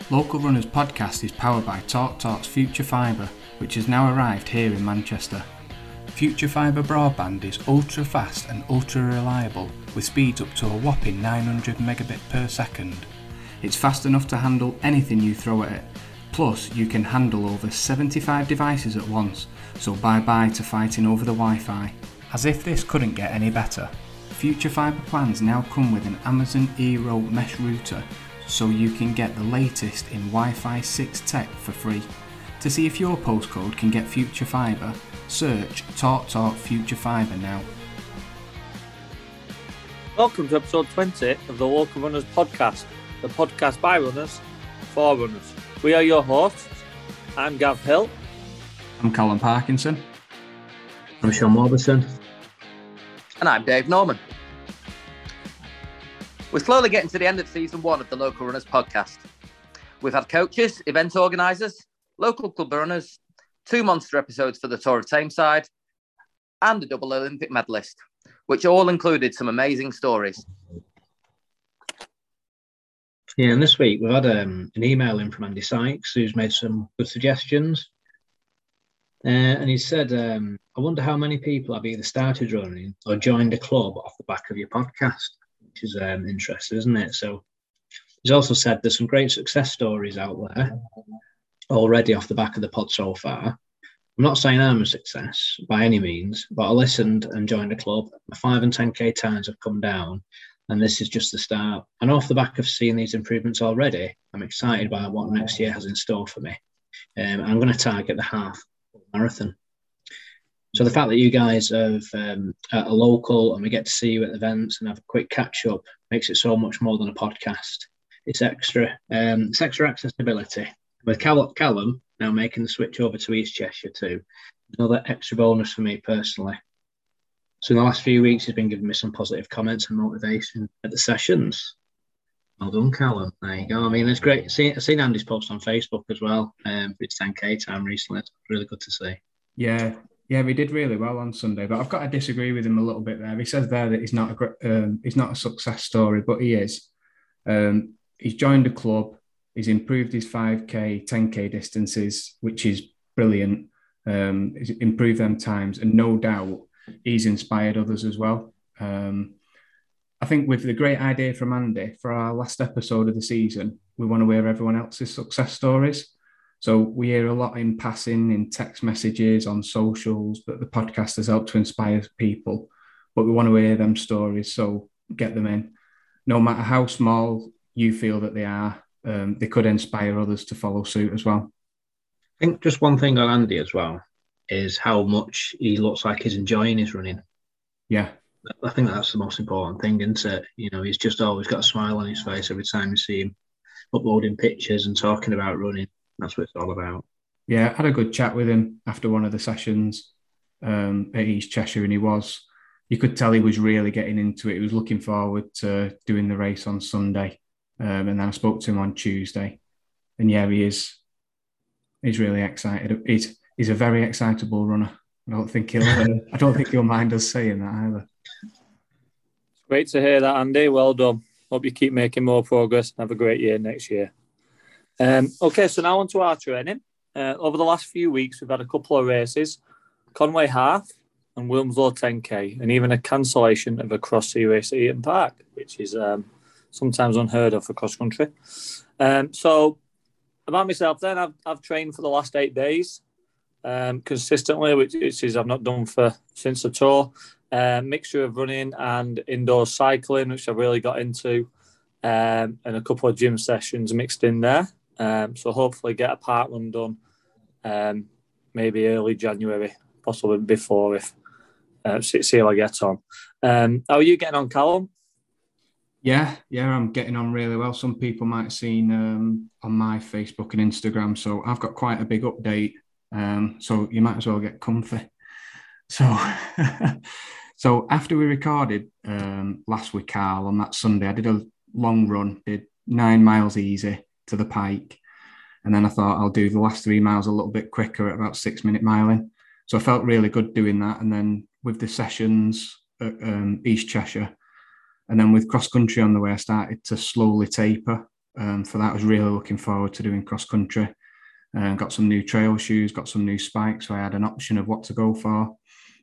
Local Runners podcast is powered by TalkTalk's Future Fibre, which has now arrived here in Manchester. Future Fibre broadband is ultra fast and ultra reliable, with speeds up to a whopping 900 megabit per second. It's fast enough to handle anything you throw at it. Plus, you can handle over 75 devices at once, so bye-bye to fighting over the Wi-Fi. As if this couldn't get any better, Future Fibre plans now come with an Amazon Eero mesh router, so you can get the latest in Wi-Fi 6 tech for free. To see if your postcode can get Future Fibre, search TalkTalk Future Fibre now. Welcome to episode 20 of the Local Runners podcast, the podcast by runners, for runners. We are your hosts. I'm Gav Hill. I'm Callum Parkinson. I'm Sean Warburton. And I'm Dave Norman. We're slowly getting to the end of season 1 of the Local Runners podcast. We've had coaches, event organisers, local club runners, 2 monster episodes for the Tour of Tameside, and a double Olympic medalist, which all included some amazing stories. Yeah, and this week we've had an email in from Andy Sykes, who's made some good suggestions. And he said, I wonder how many people have either started running or joined a club off the back of your podcast, which is interesting, isn't it? So he's also said there's some great success stories out there already off the back of the pod so far. I'm not saying I'm a success by any means, but I listened and joined a club. My 5 and 10k times have come down, and this is just the start. And off the back of seeing these improvements already, I'm excited by what next year has in store for me. I'm going to target the half marathon. So the fact that you guys have a local and we get to see you at events and have a quick catch up makes it so much more than a podcast. It's extra accessibility. With Callum now making the switch over to East Cheshire too, another extra bonus for me personally. So in the last few weeks, he's been giving me some positive comments and motivation at the sessions. Well done, Callum. There you go. I mean, it's great. I've seen Andy's post on Facebook as well for his 10k time recently. It's really good to see. Yeah, we did really well on Sunday, but I've got to disagree with him a little bit there. He says there that he's not a success story, but he is. He's joined a club. He's improved his 5k, 10k distances, which is brilliant. He's improved them times, and no doubt he's inspired others as well. I think with the great idea from Andy for our last episode of the season, we want to hear everyone else's success stories. So we hear a lot in passing, in text messages, on socials, that the podcast has helped to inspire people. But we want to hear them stories, so get them in. No matter how small you feel that they are, they could inspire others to follow suit as well. I think just one thing on Andy as well is how much he looks like he's enjoying his running. Yeah. I think that's the most important thing, isn't it? You know, he's just always got a smile on his face every time you see him uploading pictures and talking about running. That's what it's all about. Yeah, I had a good chat with him after one of the sessions at East Cheshire, and you could tell he was really getting into it. He was looking forward to doing the race on Sunday. And then I spoke to him on Tuesday. And yeah, he's really excited. He's a very excitable runner. I don't think he'll mind us saying that either. Great to hear that, Andy. Well done. Hope you keep making more progress and have a great year next year. Okay, so now on to our training. Over the last few weeks, we've had a couple of races, Conway Half and Wilmslow 10K, and even a cancellation of a cross-sea race at Eaton Park, which is sometimes unheard of for cross-country. So about myself then, I've trained for the last 8 days consistently, which is I've not done since the Tour. Mixture of running and indoor cycling, which I've really got into, and a couple of gym sessions mixed in there. So hopefully get a park run done maybe early January, possibly before, if see how I get on. How are you getting on, Callum? Yeah, I'm getting on really well. Some people might have seen on my Facebook and Instagram, so I've got quite a big update. So you might as well get comfy. So after we recorded last week, Carl, on that Sunday, I did a long run, did 9 miles easy to the Pike. And then I thought I'll do the last 3 miles a little bit quicker at about 6-minute miling. So I felt really good doing that. And then with the sessions at East Cheshire, and then with cross country on the way, I started to slowly taper. For that, I was really looking forward to doing cross country. Got some new trail shoes, got some new spikes, so I had an option of what to go for.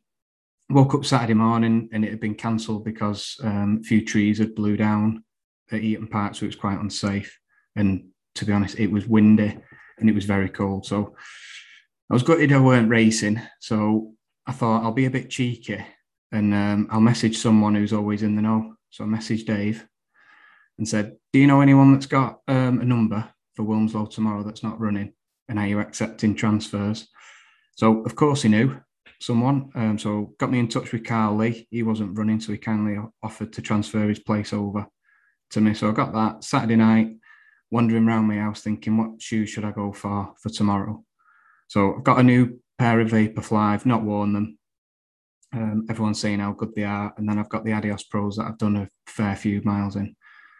Woke up Saturday morning and it had been cancelled because a few trees had blew down at Eaton Park, so it was quite unsafe. And to be honest, it was windy and it was very cold. So I was gutted I weren't racing. So I thought I'll be a bit cheeky and I'll message someone who's always in the know. So I messaged Dave and said, do you know anyone that's got a number for Wilmslow tomorrow that's not running? And are you accepting transfers? So of course he knew someone. So got me in touch with Carl Lee. He wasn't running, so he kindly offered to transfer his place over to me. So I got that Saturday night, wandering around my house thinking, what shoes should I go for tomorrow? So I've got a new pair of Vaporfly. I've not worn them. Everyone's saying how good they are. And then I've got the Adios Pros that I've done a fair few miles in.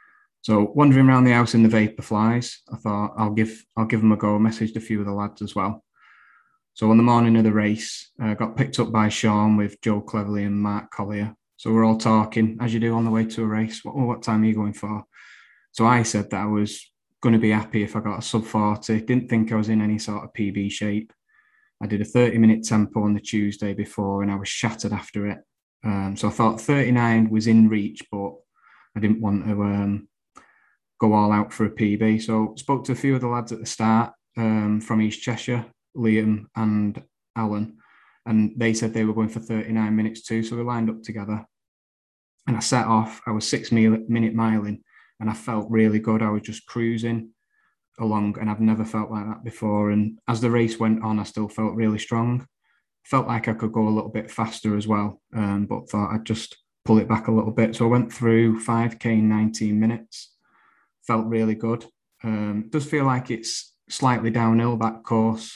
So wandering around the house in the Vaporflies, I thought I'll give them a go. I messaged a few of the lads as well. So on the morning of the race, I got picked up by Sean with Joe Cleverly and Mark Collier. So we're all talking, as you do on the way to a race. What time are you going for? So I said that I was going to be happy if I got a sub 40. Didn't think I was in any sort of PB shape. I did a 30-minute tempo on the Tuesday before and I was shattered after it. So I thought 39 was in reach, but I didn't want to go all out for a PB. So spoke to a few of the lads at the start from East Cheshire, Liam and Alan, and they said they were going for 39 minutes too. So we lined up together and I set off. I was 6-minute miling and I felt really good. I was just cruising along and I've never felt like that before. And as the race went on, I still felt really strong. Felt like I could go a little bit faster as well, but thought I'd just pull it back a little bit. So I went through 5K in 19 minutes. Felt really good. Does feel like it's slightly downhill, that course,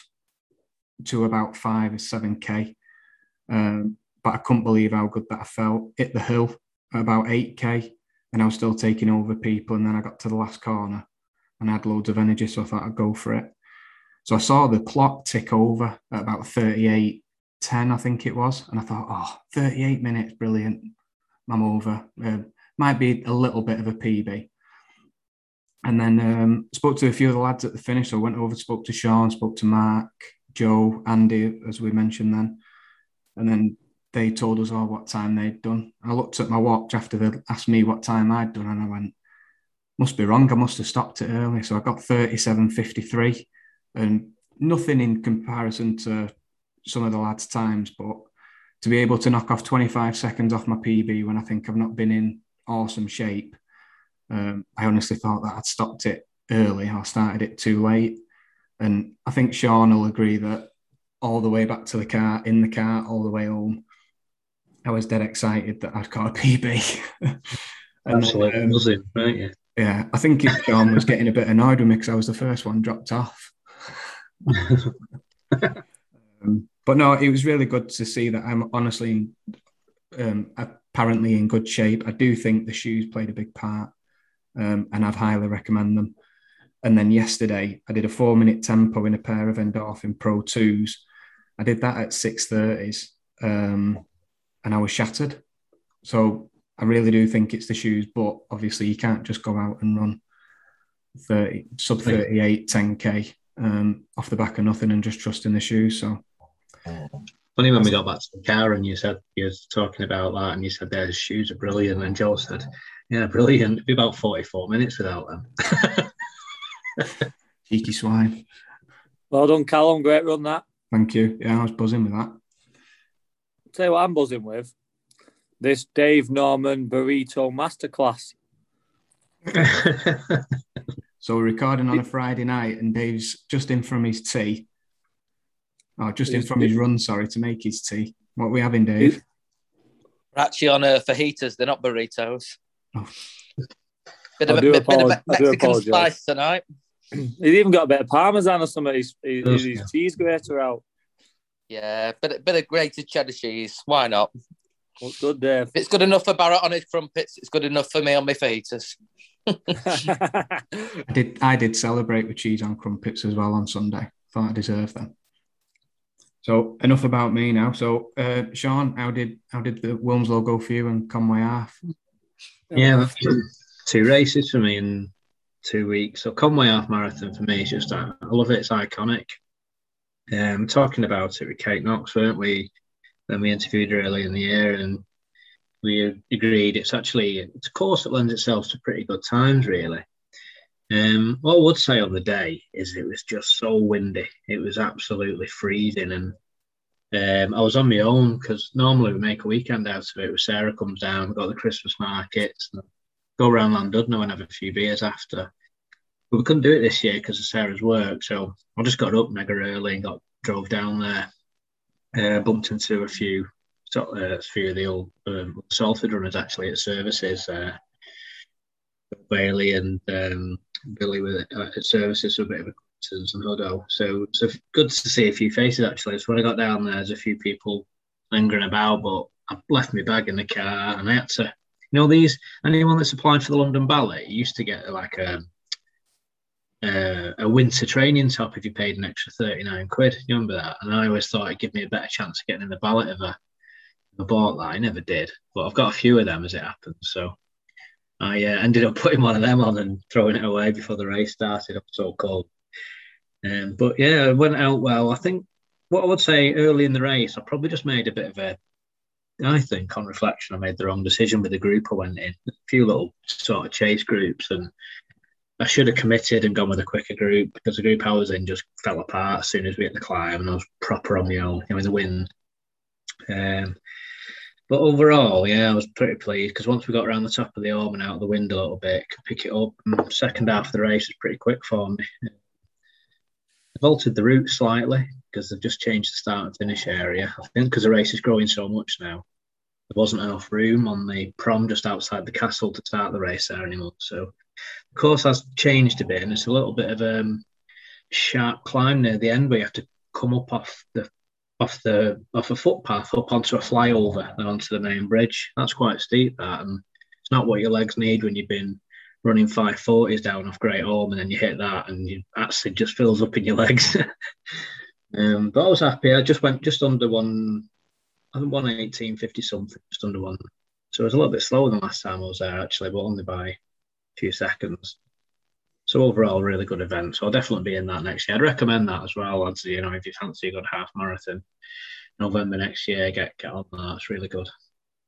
to about 5 or 7K. But I couldn't believe how good that I felt. Hit the hill at about 8K and I was still taking over people. And then I got to the last corner and I had loads of energy, so I thought I'd go for it. So I saw the clock tick over at about 38:10, I think it was. And I thought, 38 minutes, brilliant. I'm over. Might be a little bit of a PB. And then spoke to a few of the lads at the finish. So I went over, spoke to Sean, spoke to Mark, Joe, Andy, as we mentioned then. And then they told us all what time they'd done. I looked at my watch after they asked me what time I'd done and I went, must be wrong. I must have stopped it early. So I got 37:53 and nothing in comparison to some of the lads' times, but to be able to knock off 25 seconds off my PB when I think I've not been in awesome shape, I honestly thought that I'd stopped it early or started it too late. And I think Sean will agree that all the way back to the car, in the car, all the way home, I was dead excited that I'd got a PB. Absolutely buzzing, weren't you? Yeah, I think Sean was getting a bit annoyed with me because I was the first one dropped off. But no, it was really good to see that I'm honestly apparently in good shape. I do think the shoes played a big part, and I'd highly recommend them. And then yesterday, I did a 4-minute tempo in a pair of Endorphin Pro 2s. I did that at 6:30s, and I was shattered. So I really do think it's the shoes, but obviously you can't just go out and run sub 38, 10K off the back of nothing and just trust in the shoes. So funny when we got back to the car and you said you were talking about that and you said their shoes are brilliant and Joe said, yeah, brilliant. It'd be about 44 minutes without them. Cheeky swine. Well done, Callum. Great run that. Thank you. Yeah, I was buzzing with that. I'll tell you what I'm buzzing with. This Dave Norman Burrito Masterclass. So we're recording on a Friday night and Dave's just in from his tea. Oh, just in from his run, sorry, to make his tea. What are we having, Dave? We're actually on fajitas. They're not burritos. Oh. Bit of Mexican spice tonight. He's even got a bit of Parmesan or something. His cheese grater out. Yeah, bit of grated cheddar cheese. Why not? What's good, Dave? If it's good enough for Barrett on his crumpets, it's good enough for me on my fajitas. I did celebrate with cheese on crumpets as well on Sunday. Thought I deserved them. So enough about me now. So Sean, how did the Wilmslow go for you and Conway half? Yeah, 2 races for me in 2 weeks. So Conway Half Marathon for me is just, I love it. It's iconic. Talking about it with Kate Knox, weren't we? When we interviewed her early in the year, and we agreed it's a course that lends itself to pretty good times, really. What I would say on the day is it was just so windy. It was absolutely freezing, and I was on my own because normally we make a weekend out of it. Where Sarah comes down, we've got the Christmas markets, and go around Llandudno and have a few beers after. But we couldn't do it this year because of Sarah's work, so I just got up mega early and drove down there. Bumped into a few of the old Salford runners actually at services. Bailey and Billy at services, so a bit of a and Huddo. So good to see a few faces actually. So when I got down there's a few people lingering about, but I left my bag in the car and I had to, anyone that's applied for the London Ballet used to get like a winter training top if you paid an extra 39 quid. You remember that? And I always thought it'd give me a better chance of getting in the Ballet if I bought that. I never did, but I've got a few of them as it happens. So I ended up putting one of them on and throwing it away before the race started. I'm so cold. But yeah, it went out well. I think what I would say early in the race, I probably just made a bit of I think on reflection, I made the wrong decision with the group I went in. A few little sort of chase groups, and I should have committed and gone with a quicker group because the group I was in just fell apart as soon as we hit the climb, and I was proper on my own, in the wind. But overall, yeah, I was pretty pleased because once we got around the top of the Orme and out of the wind a little bit, could pick it up. And second half of the race was pretty quick for me. I've altered the route slightly because they've just changed the start and finish area. I think because the race is growing so much now, there wasn't enough room on the prom just outside the castle to start the race there anymore. So the course has changed a bit, and it's a little bit of a sharp climb near the end where you have to come up off a footpath up onto a flyover and onto the main bridge. That's quite steep, that, and it's not what your legs need when you've been running 540s down off Great Orme, and then you hit that and your acid just fills up in your legs. But I was happy. I just went just under 1:18:50 something, just under one. So it was a little bit slower than last time I was there actually, but only by a few seconds. So overall, really good event. So I'll definitely be in that next year. I'd recommend that as well, lads. If you fancy a good half marathon, November next year, get on that. It's really good.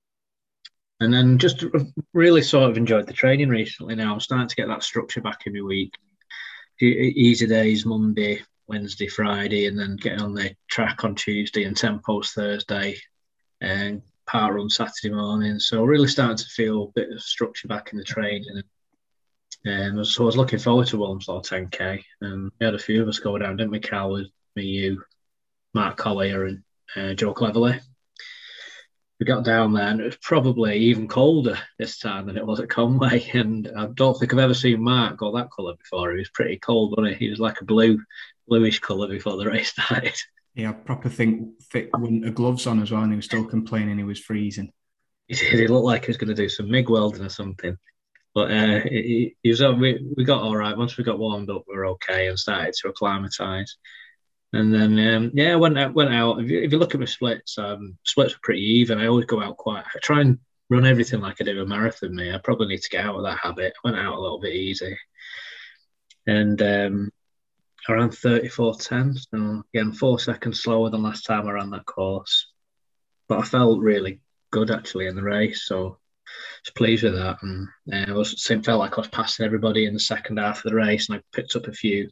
And then just really sort of enjoyed the training recently. Now I'm starting to get that structure back in my week. Easy days, Monday, Wednesday, Friday, and then getting on the track on Tuesday and tempos Thursday, and part run Saturday morning. So really starting to feel a bit of structure back in the training. So I was looking forward to Wilmslaw 10K. We had a few of us go down, didn't we, Cal? With me, you, Mark Collier, and Joe Cleverley. We got down there, and it was probably even colder this time than it was at Conway. And I don't think I've ever seen Mark go that colour before. He was pretty cold, wasn't he? He was like a bluish colour before the race started. Yeah, I proper think thick winter gloves on as well, and he was still complaining he was freezing. He looked like he was going to do some MIG welding or something. But we got all right. Once we got warmed up, we were okay and started to acclimatise. And then, went out. If you look at my splits, splits were pretty even. I always go out I try and run everything like I do a marathon, me. I probably need to get out of that habit. I went out a little bit easy. And around 34:10, so again, 4 seconds slower than last time I ran that course. But I felt really good, actually, in the race, so I was pleased with that. And felt like I was passing everybody in the second half of the race, and I picked up a few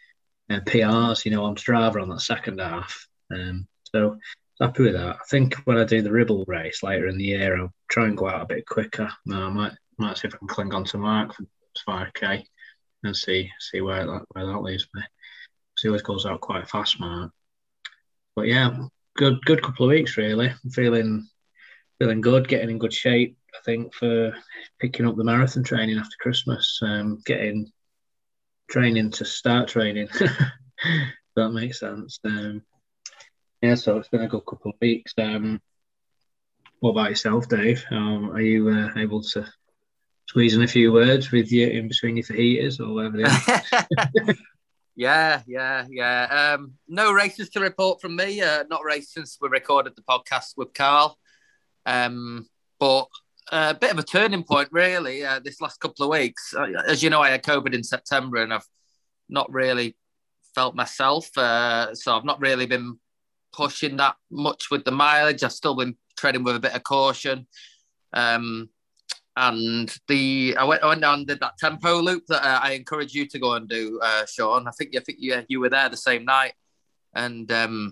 PRs, on Strava on that second half. So happy with that. I think when I do the Ribble race later in the year, I'll try and go out a bit quicker. I might see if I can cling on to Mark for 5K and see where that leaves me. He always goes out quite fast, Mark. But yeah, good couple of weeks really. I'm feeling good, getting in good shape. I think for picking up the marathon training after Christmas, getting training to start training. That makes sense. So it's been a good couple of weeks. What about yourself, Dave? Are you able to squeeze in a few words with you in between your fajitas or whatever they are? Yeah. No races to report from me. Not raced since we recorded the podcast with Carl. But a bit of a turning point, really, this last couple of weeks. As you know, I had COVID in September and I've not really felt myself. So I've not really been pushing that much with the mileage. I've still been treading with a bit of caution. And I went down and did that tempo loop that I encouraged you to go and do, Sean. I think you were there the same night. And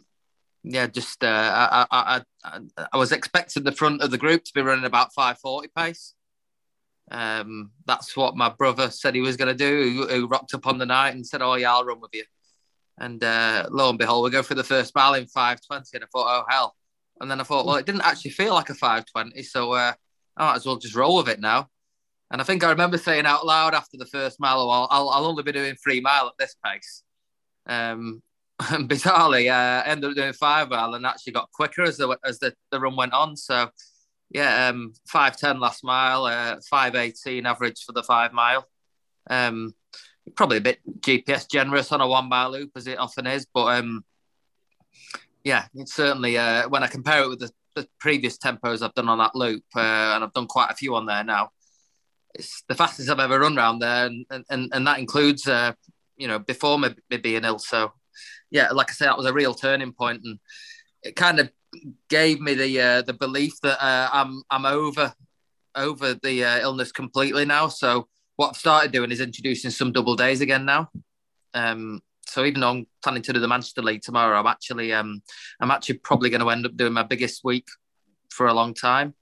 I was expecting the front of the group to be running about 5:40 pace. That's what my brother said he was going to do, who rocked up on the night and said, "Oh yeah, I'll run with you." And lo and behold, we go for the first mile in 5:20, and I thought, "Oh hell!" And then I thought, well, it didn't actually feel like a 5:20, so I might as well just roll with it now. And I think I remember saying out loud after the first mile, "Well, I'll only be doing 3 mile at this pace." And bizarrely, I ended up doing 5 mile and actually got quicker as the run went on. So, 5:10 last mile, 5:18 average for the 5 mile. Probably a bit GPS generous on a 1 mile loop, as it often is. But, it's certainly, when I compare it with the previous tempos I've done on that loop, and I've done quite a few on there now, it's the fastest I've ever run around there. And that includes, before me being ill. So, like I say, that was a real turning point, and it kind of gave me the belief that I'm over the illness completely now. So what I've started doing is introducing some double days again now. So even though I'm planning to do the Manchester League tomorrow, I'm actually probably going to end up doing my biggest week for a long time.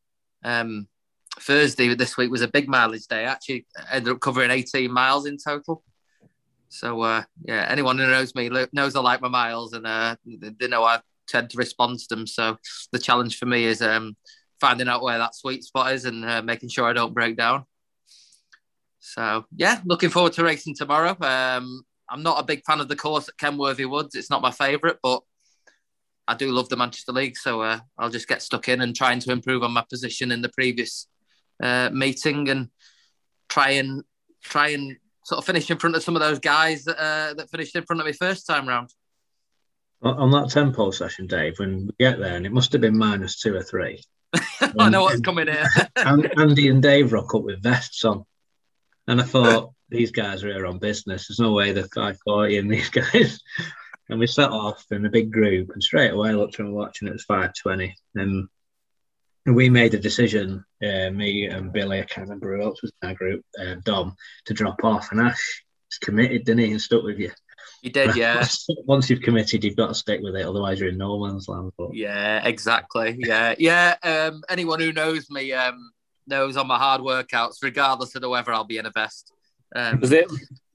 Thursday this week was a big mileage day. I actually ended up covering 18 miles in total. So, anyone who knows me knows I like my miles, and they know I tend to respond to them. So the challenge for me is finding out where that sweet spot is and making sure I don't break down. So, looking forward to racing tomorrow. I'm not a big fan of the course at Kenworthy Woods. It's not my favourite, but I do love the Manchester League. So I'll just get stuck in and trying to improve on my position in the previous meeting and try and sort of finish in front of some of those guys that finished in front of me first time round. On that tempo session, Dave, when we get there, and it must have been -2 or 3. I know what's coming here. Andy and Dave rock up with vests on. And I thought, these guys are here on business. There's no way they're 5:40 and these guys. And we set off in a big group, and straight away I looked from watching, it was 5:20. And we made a decision, me and Billy, I can't remember who else was in our group, Dom, to drop off. And Ash is committed, didn't he, and stuck with you. He did, yeah. Once you've committed, you've got to stick with it, otherwise you're in no man's land. But... Yeah, exactly. Yeah. Anyone who knows me knows on my hard workouts, regardless of the weather, I'll be in a vest. Was it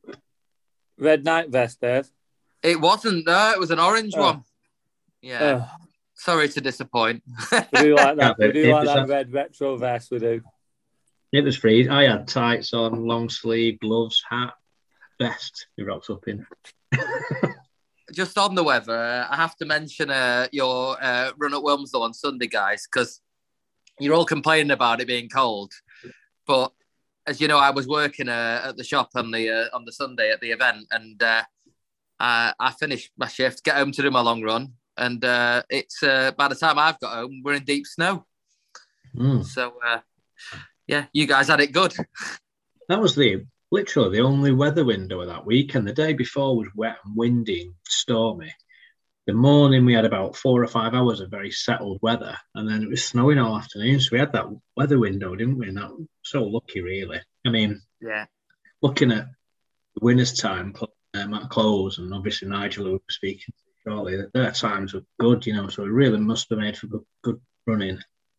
red night vest, Dave? It wasn't. No, it was an orange one. Yeah. Sorry to disappoint. We do like that. We do like that red retro vest. We do. It was free. I had tights on, long sleeve, gloves, hat, vest. We rocked up in. Just on the weather, I have to mention your run at Wilmslow on Sunday, guys, because you're all complaining about it being cold. But as you know, I was working at the shop on the Sunday at the event, and I finished my shift, get home to do my long run, and it's by the time I've got home, we're in deep snow. So you guys had it good. That was literally the only weather window of that weekend. The day before was wet and windy and stormy. The morning we had about 4 or 5 hours of very settled weather, and then it was snowing all afternoon. So we had that weather window, didn't we? And that was so lucky, really. I mean, looking at the winner's time, Matt Close and obviously Nigel, who was speaking shortly, their times were good, so it really must have made for good running.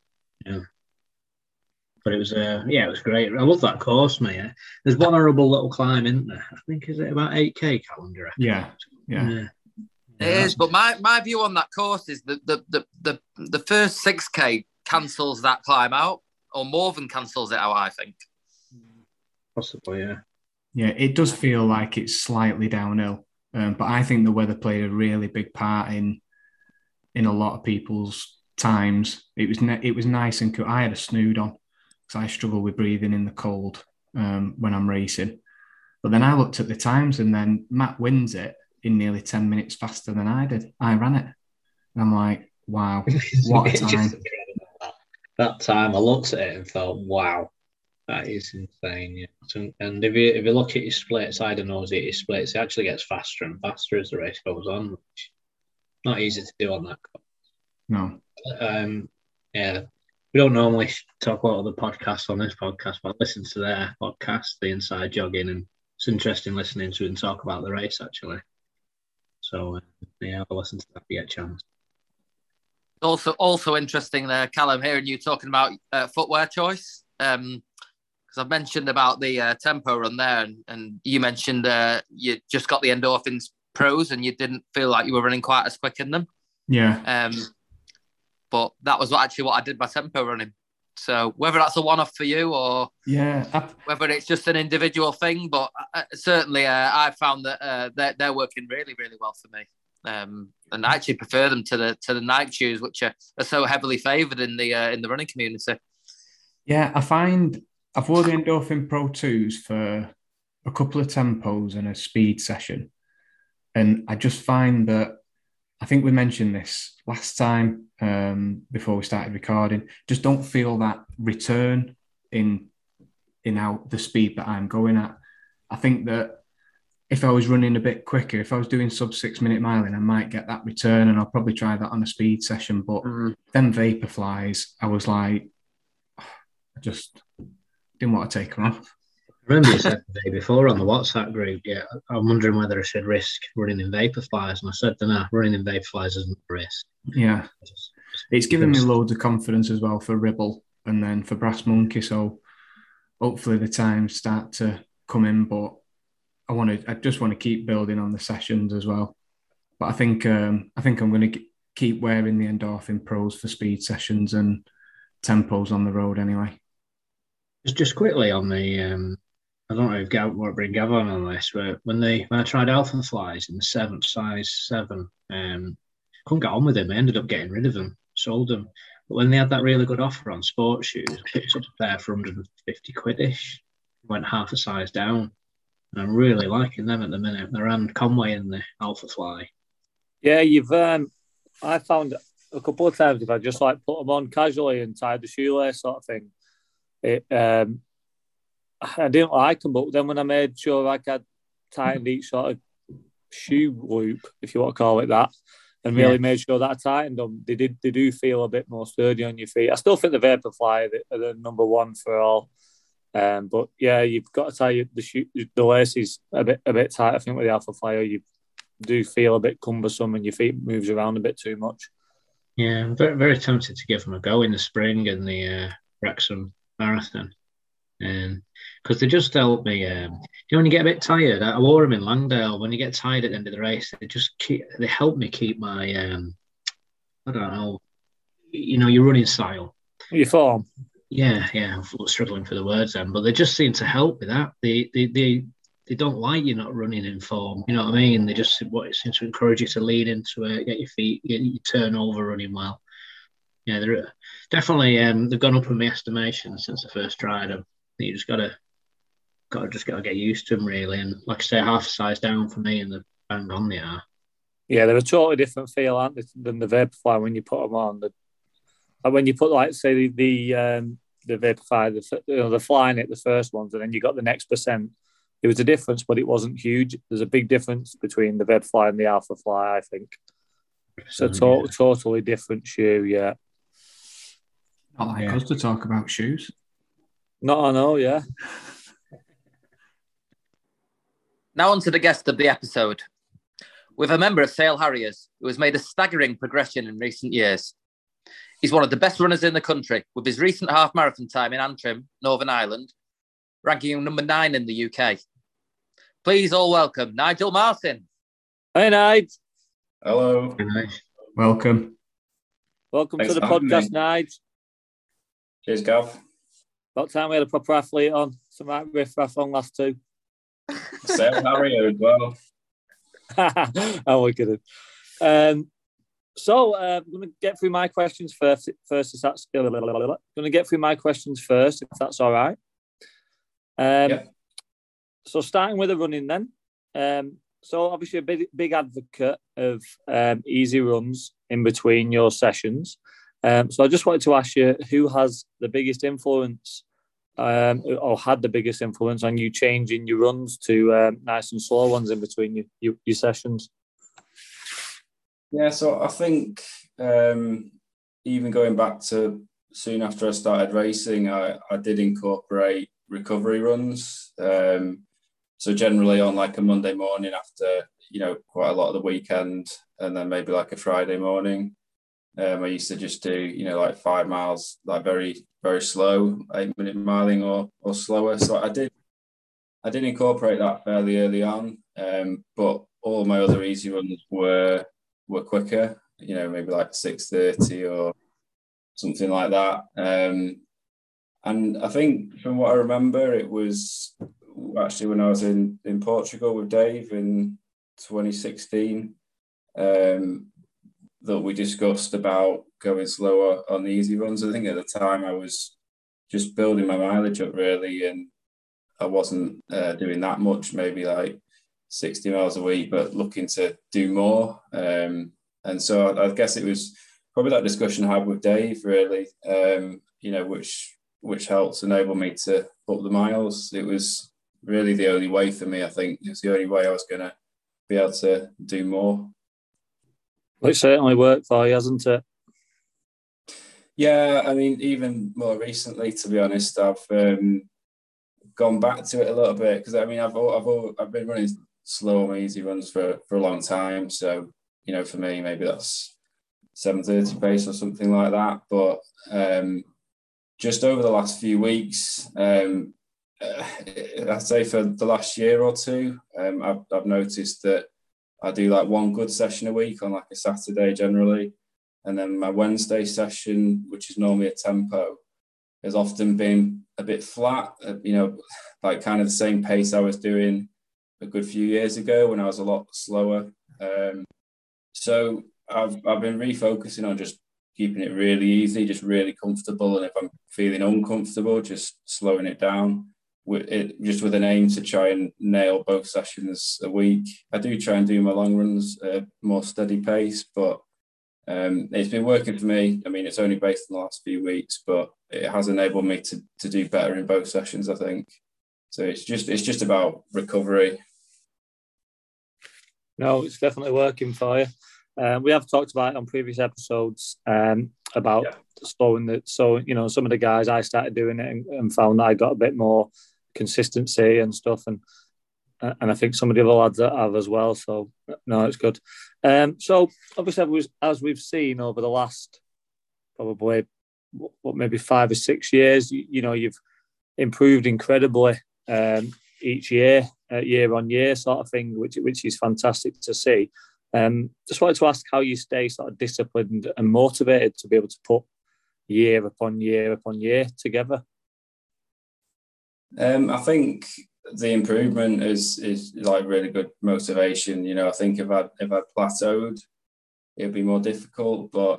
But it was it was great. I love that course, mate. There's one horrible little climb, isn't there? I think, is it about 8K calendar? Yeah. It is, but my view on that course is the first 6K cancels that climb out, or more than cancels it out, I think. Possibly, yeah. Yeah, it does feel like it's slightly downhill, but I think the weather played a really big part in a lot of people's times. It was nice and cool. I had a snood on because I struggle with breathing in the cold when I'm racing. But then I looked at the times, and then Matt wins it in nearly 10 minutes faster than I did. I ran it. And I'm like, wow, what a time. that time I looked at it and thought, wow, that is insane. Yeah. And if you look at your splits, I don't know, your splits, it actually gets faster and faster as the race goes on, which not easy to do on that course. No. Yeah. We don't normally talk about other podcasts on this podcast, but I listen to their podcast, The Inside Jogging, and it's interesting listening to them talk about the race, actually. So, yeah, I'll listen to that if you get a chance. Also interesting there, Callum, hearing you talking about footwear choice. Because I've mentioned about the tempo run there, and you mentioned you just got the Endorphins Pros and you didn't feel like you were running quite as quick in them. Yeah. But that was actually what I did by tempo running. So whether that's a one-off for you or whether it's just an individual thing, but certainly I found that they're working really, really well for me. And I actually prefer them to the Nike shoes, which are so heavily favoured in the running community. Yeah, I find I've wore the Endorphin Pro 2s for a couple of tempos and a speed session. And I just find that, I think we mentioned this last time before we started recording, just don't feel that return in out the speed that I'm going at. I think that if I was running a bit quicker, if I was doing sub 6 minute miling, I might get that return, and I'll probably try that on a speed session. But them Vaporflies, I was like, I just didn't want to take them off. I remember you said the day before on the WhatsApp group, yeah, I'm wondering whether I should risk running in Vaporflies. And I said, no, running in Vaporflies isn't a risk. Yeah. It's given me loads of confidence as well for Ribble and then for Brass Monkey. So hopefully the times start to come in, but I just want to keep building on the sessions as well. But I think I'm going to keep wearing the Endorphin Pros for speed sessions and tempos on the road anyway. Just quickly on the, I don't know if Gav want to bring Gav on this, but when I tried Alpha Flies in the size 7, couldn't get on with them. I ended up getting rid of them, sold them. But when they had that really good offer on sports shoes, I picked up a pair for 150 quid-ish. Went half a size down. And I'm really liking them at the minute. They're on Conway in the Alpha Fly. Yeah, I found a couple of times if I just like put them on casually and tied the shoelace sort of thing, I didn't like them, but then when I made sure I had tightened each sort of shoe loop, if you want to call it that, and really made sure that I tightened them, they do feel a bit more sturdy on your feet. I still think the Vaporfly are the number one for all. But yeah, you've got to tie the laces a bit tight. I think with the Alpha Flyer, you do feel a bit cumbersome and your feet moves around a bit too much. Yeah, I'm very, very tempted to give them a go in the spring and the Wrexham Marathon. Because they just help me. When you get a bit tired, I wore them in Langdale. When you get tired at the end of the race, they help me keep my I don't know, your running style, Your form. Yeah, I'm struggling for the words then, but they just seem to help with that. They don't like you not running in form. You know what I mean? They just seem to encourage you to lean into it, get your feet, get your turnover running well. Yeah, they're definitely they've gone up in my estimation since I first tried them. You just gotta get used to them really, and like I say, half a size down for me, and the bang on they are. Yeah, they're a totally different feel, aren't they, than the Vaporfly when you put them on. When you put, like, say, the Vaporfly, the flying it, the first ones, and then you got the next percent. There was a difference, but it wasn't huge. There's a big difference between the Vaporfly and the Alpha Fly, I think. It's a totally different shoe, yeah. Not like us to talk about shoes. No, I know, yeah. Now on to the guest of the episode. With a member of Sale Harriers who has made a staggering progression in recent years. He's one of the best runners in the country, with his recent half marathon time in Antrim, Northern Ireland, ranking him number 9 in the UK. Please all welcome Nigel Martin. Hey, Nigel. Hello. Welcome. Welcome to the podcast, Nigel. Cheers, Gav. About time we had a proper athlete on. Some right riff-raff on last two. Sale Harrier as well. Oh, we're kidding. So I'm going to get through my questions first. Going to get through my questions first, if that's all right. So starting with the running then. So obviously a big advocate of easy runs in between your sessions. So I just wanted to ask you, who has the biggest influence or had the biggest influence on you changing your runs to nice and slow ones in between your sessions? Yeah, so I think even going back to soon after I started racing, I did incorporate recovery runs. So generally on like a Monday morning after, quite a lot of the weekend, and then maybe like a Friday morning, I used to just do, like 5 miles, like very, very slow, 8-minute miling or slower. So I did incorporate that fairly early on, but all my other easy runs were quicker, maybe like 6:30 or something like that. And I think from what I remember, it was actually when I was in Portugal with Dave in 2016, that we discussed about going slower on the easy runs. I think at the time I was just building my mileage up really, and I wasn't doing that much, maybe like 60 miles a week, but looking to do more. And so I guess it was probably that discussion I had with Dave really, which helped enable me to up the miles. It was really the only way for me, I think. It was the only way I was going to be able to do more. Well, it certainly worked for you, hasn't it? Yeah, I mean, even more recently, to be honest, I've gone back to it a little bit because I mean, I've been running slow and easy runs for a long time. So, for me, maybe that's 7:30 pace or something like that. But just over the last few weeks, I'd say for the last year or two, I've noticed that I do like one good session a week on like a Saturday generally. And then my Wednesday session, which is normally a tempo, has often been a bit flat, like kind of the same pace I was doing a good few years ago when I was a lot slower. So I've been refocusing on just keeping it really easy, just really comfortable. And if I'm feeling uncomfortable, just slowing it down just with an aim to try and nail both sessions a week. I do try and do my long runs at a more steady pace, but it's been working for me. I mean, it's only based on the last few weeks, but it has enabled me to do better in both sessions, I think. So it's just about recovery. No, it's definitely working for you. We have talked about it on previous episodes about slowing so some of the guys, I started doing it and found that I got a bit more consistency and stuff, and I think some of the other lads that have as well. So no, it's good. So obviously, as we've seen over the last probably maybe 5 or 6 years, you've improved incredibly each year, year on year, sort of thing, which is fantastic to see. Just wanted to ask how you stay sort of disciplined and motivated to be able to put year upon year upon year together. I think the improvement is like really good motivation. I think if I plateaued, it'd be more difficult. But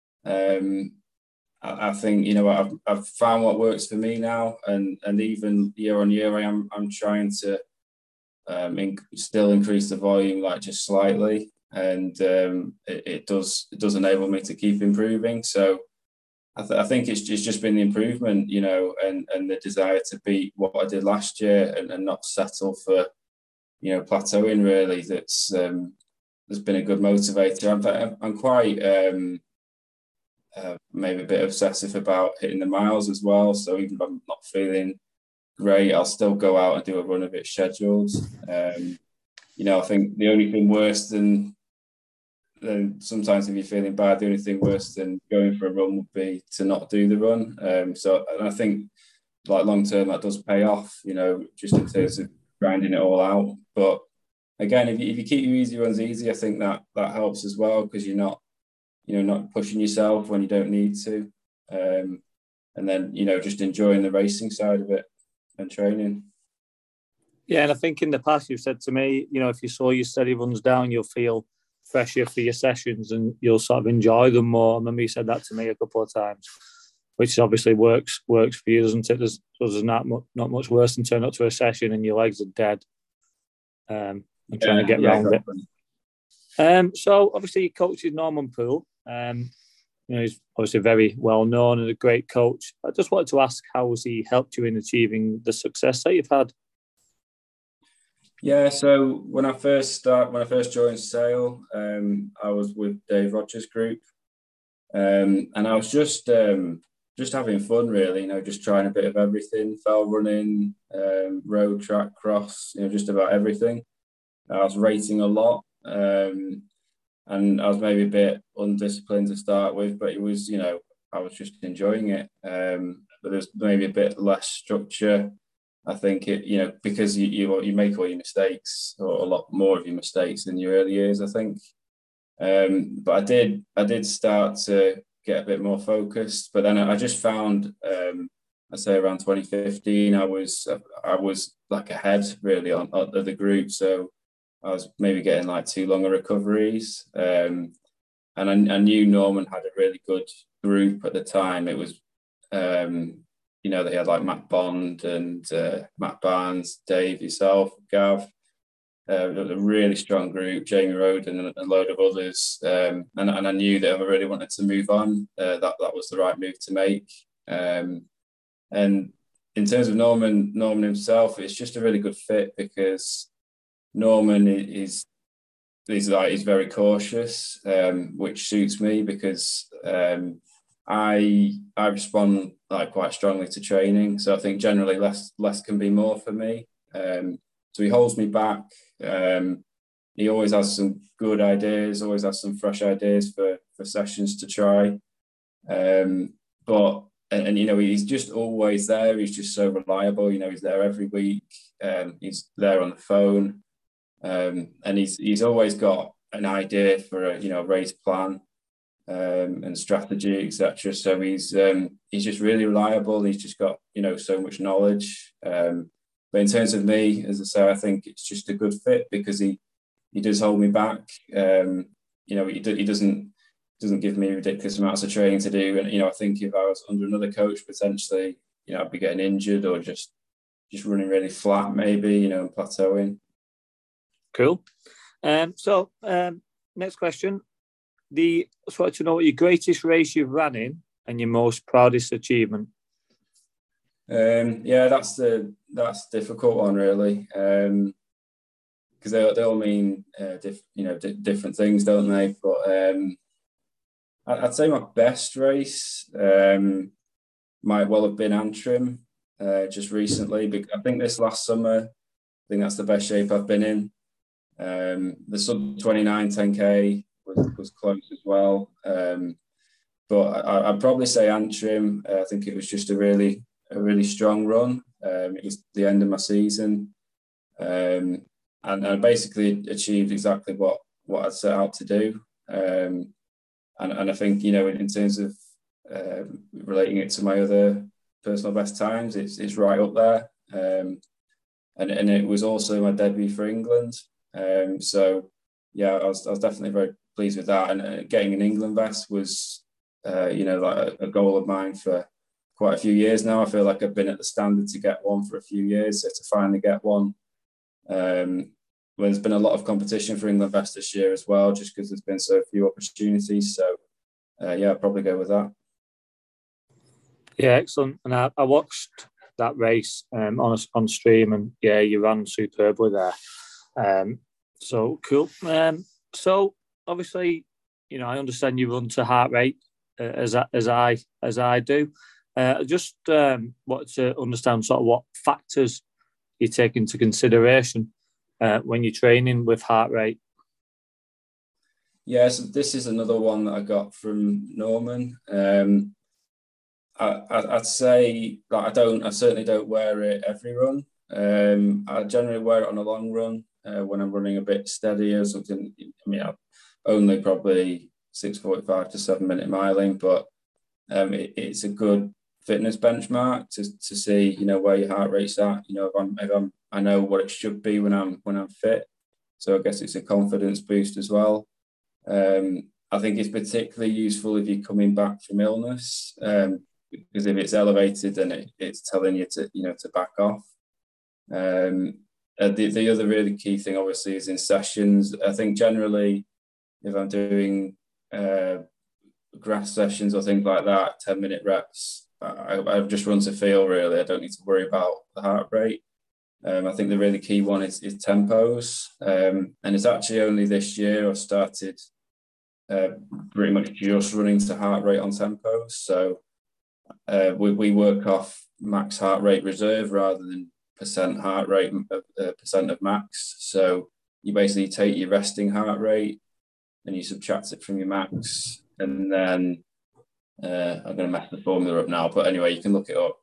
I think I've found what works for me now, and even year on year, I'm trying to still increase the volume, like just slightly, and it does enable me to keep improving. So I think it's just been the improvement, and the desire to beat what I did last year and not settle for, plateauing really. That's been a good motivator. I'm quite maybe a bit obsessive about hitting the miles as well. So even if I'm not feeling great, I'll still go out and do a run of it scheduled. I think the only thing worse than sometimes if you're feeling bad, the only thing worse than going for a run would be to not do the run. So I think like long term that does pay off, just in terms of grinding it all out. But again, if you keep your easy runs easy, I think that helps as well, because you're not pushing yourself when you don't need to. And then, just enjoying the racing side of it and training. Yeah, and I think in the past you've said to me, if you slow your steady runs down, you'll feel fresher for your sessions and you'll sort of enjoy them more. I remember you said that to me a couple of times, which obviously works for you, doesn't it? There's not much worse than turning up to a session and your legs are dead and trying to get around exactly. It. So obviously your coach is Norman Poole. he's obviously very well known and a great coach. I just wanted to ask, how has he helped you in achieving the success that you've had? Yeah, so when I first joined Sale, I was with Dave Rogers Group, and I was just having fun, really. Just trying a bit of everything: fell running, road, track, cross. Just about everything. I was racing a lot, and I was maybe a bit undisciplined to start with, but it was, I was just enjoying it. But there's maybe a bit less structure. I think because you make all your mistakes, or a lot more of your mistakes in your early years, I think. But I did start to get a bit more focused. But then I just found, I'd say around 2015, I was like ahead really on the group. So I was maybe getting like too long of recoveries. And I knew Norman had a really good group at the time. It was, they had like Matt Bond and Matt Barnes, Dave, yourself, Gav. It was a really strong group, Jamie Roden and a load of others. And I knew that if I really wanted to move on, that was the right move to make. And in terms of Norman himself, it's just a really good fit, because Norman is very cautious, which suits me, because I respond like quite strongly to training. So I think generally less can be more for me. So he holds me back. He always has some good ideas, always has some fresh ideas for sessions to try. But he's just always there. He's just so reliable. He's there every week. He's there on the phone. And he's always got an idea for a race plan, and strategy, etc. So he's just really reliable. He's just got so much knowledge. But in terms of me, as I say, I think it's just a good fit, because he does hold me back. He doesn't give me ridiculous amounts of training to do. And I think if I was under another coach, potentially, I'd be getting injured, or just running really flat, maybe, and plateauing. Cool. So next question. I just wanted to know what your greatest race you've ran in and your most proudest achievement. Yeah, that's a difficult one, really, because they all mean different things, don't they? But I'd say my best race might well have been Antrim, just recently, because I think this last summer, I think that's the best shape I've been in. The sub 29 10k was close as well, but I'd probably say Antrim. I think it was just a really strong run. It was the end of my season, and I basically achieved exactly what I'd set out to do. And I think in terms of relating it to my other personal best times, it's right up there. And it was also my debut for England. So yeah, I was definitely very pleased with that. And getting an England vest was like a goal of mine for quite a few years now. I feel like I've been at the standard to get one for a few years, so to finally get one. There's been a lot of competition for England vest this year as well, just because there's been so few opportunities. So yeah, I'll probably go with that. Yeah, excellent. And I watched that race on stream, and yeah, you ran superbly there. So cool. So obviously, I understand you run to heart rate as I do. Just wanted to understand sort of what factors you take into consideration when you're training with heart rate. Yeah, so this is another one that I got from Norman. I'd say that I certainly don't wear it every run. I generally wear it on a long run when I'm running a bit steadier, something. I'm only probably 6:45 to 7 minute miling, but it's a good fitness benchmark to see where your heart rate's at. If I know what it should be when I'm fit. So I guess it's a confidence boost as well. I think it's particularly useful if you're coming back from illness, because if it's elevated, then it's telling you to back off. The other really key thing, obviously, is in sessions. I think generally, if I'm doing grass sessions or things like that, 10-minute reps, I've just run to feel, really. I don't need to worry about the heart rate. I think the really key one is tempos. And it's actually only this year I've started pretty much just running to heart rate on tempos. So we work off max heart rate reserve rather than percent heart rate, percent of max. So you basically take your resting heart rate and you subtract it from your max. And then I'm going to mess the formula up now, but anyway, you can look it up.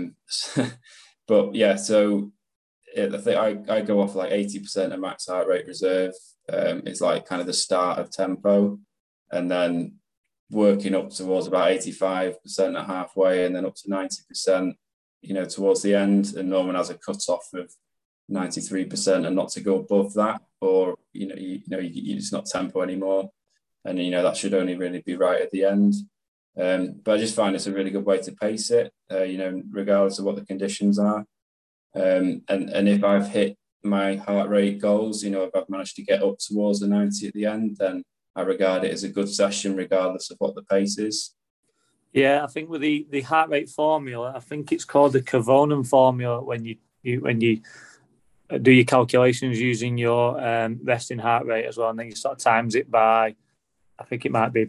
But yeah, so I think I go off like 80% of max heart rate reserve. It's like kind of the start of tempo, and then working up towards about 85% at halfway, and then up to 90%, towards the end. And Norman has a cut-off of 93% and not to go above that, or it's not tempo anymore. And that should only really be right at the end. But I just find it's a really good way to pace it, regardless of what the conditions are. And if I've hit my heart rate goals, if I've managed to get up towards the 90 at the end, then I regard it as a good session, regardless of what the pace is. Yeah, I think with the heart rate formula, I think it's called the Kavonen formula when you do your calculations using your resting heart rate as well, and then you sort of times it by, I think it might be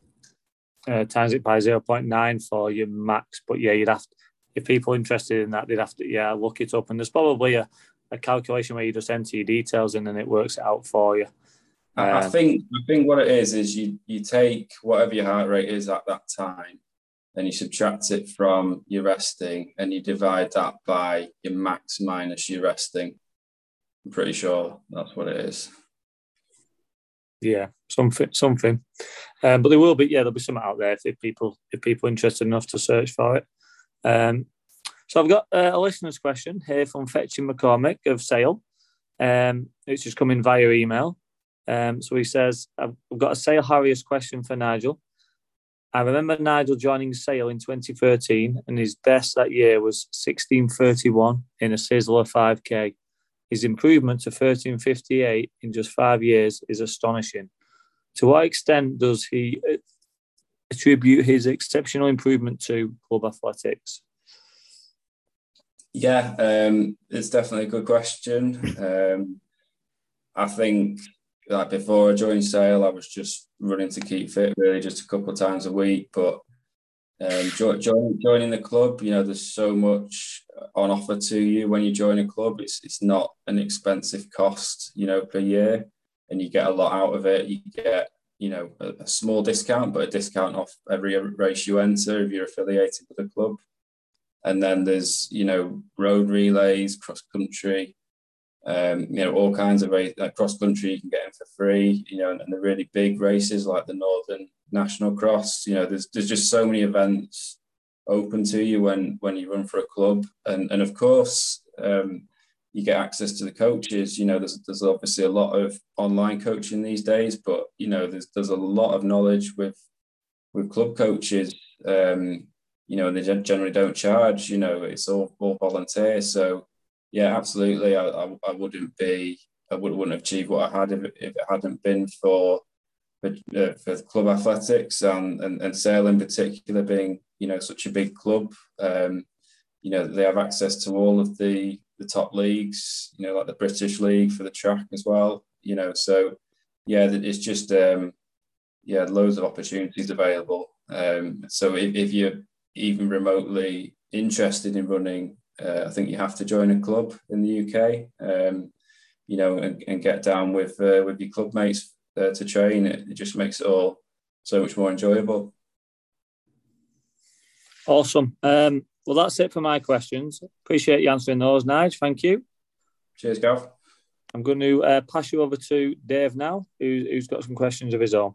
times it by 0.9 for your max. But yeah, you'd have to, if people are interested in that, they'd have to look it up. And there's probably a calculation where you just enter your details in and it works it out for you. I think what it is you take whatever your heart rate is at that time, and you subtract it from your resting, and you divide that by your max minus your resting. I'm pretty sure that's what it is. Yeah, something. But there'll be something out there if people are interested enough to search for it. So I've got a listener's question here from Fetching McCormick of Sale. It's just coming via email. So he says, I've got a Sale Harriers question for Nigel. I remember Nigel joining Sale in 2013, and his best that year was 16:31 in a Sizzler 5K. His improvement to 13:58 in just 5 years is astonishing. To what extent does he attribute his exceptional improvement to club athletics? Yeah, it's definitely a good question. I think like before I joined Sale, I was just running to keep fit, really, just a couple of times a week. But joining the club, there's so much on offer to you when you join a club. It's not an expensive cost, per year, and you get a lot out of it. You get, a small discount, but a discount off every race you enter if you're affiliated with the club. And then there's, road relays, cross country, all kinds of races. Like cross country you can get in for free, and the really big races like the Northern National Cross, there's just so many events open to you when you run for a club. And of course, you get access to the coaches. There's obviously a lot of online coaching these days, but there's a lot of knowledge with club coaches. And they generally don't charge. It's all volunteer. So yeah, absolutely. I wouldn't have achieved what I had if it hadn't been for club athletics and Sale in particular being such a big club. They have access to all of the top leagues, like the British League for the track as well. So yeah, it's just loads of opportunities available. So if you're even remotely interested in running, I think you have to join a club in the UK, and get down with your club mates to train. It just makes it all so much more enjoyable. Awesome. Well, that's it for my questions. Appreciate you answering those, Nige. Thank you. Cheers, Gav. I'm going to pass you over to Dave now, who's got some questions of his own.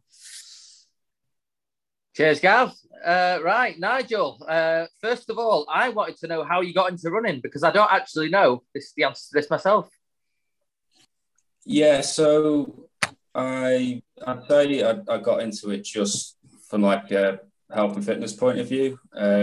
Cheers, Gav. Right, Nigel. First of all, I wanted to know how you got into running, because I don't actually know the answer to this myself. Yeah, so I'd say I got into it just from like a health and fitness point of view.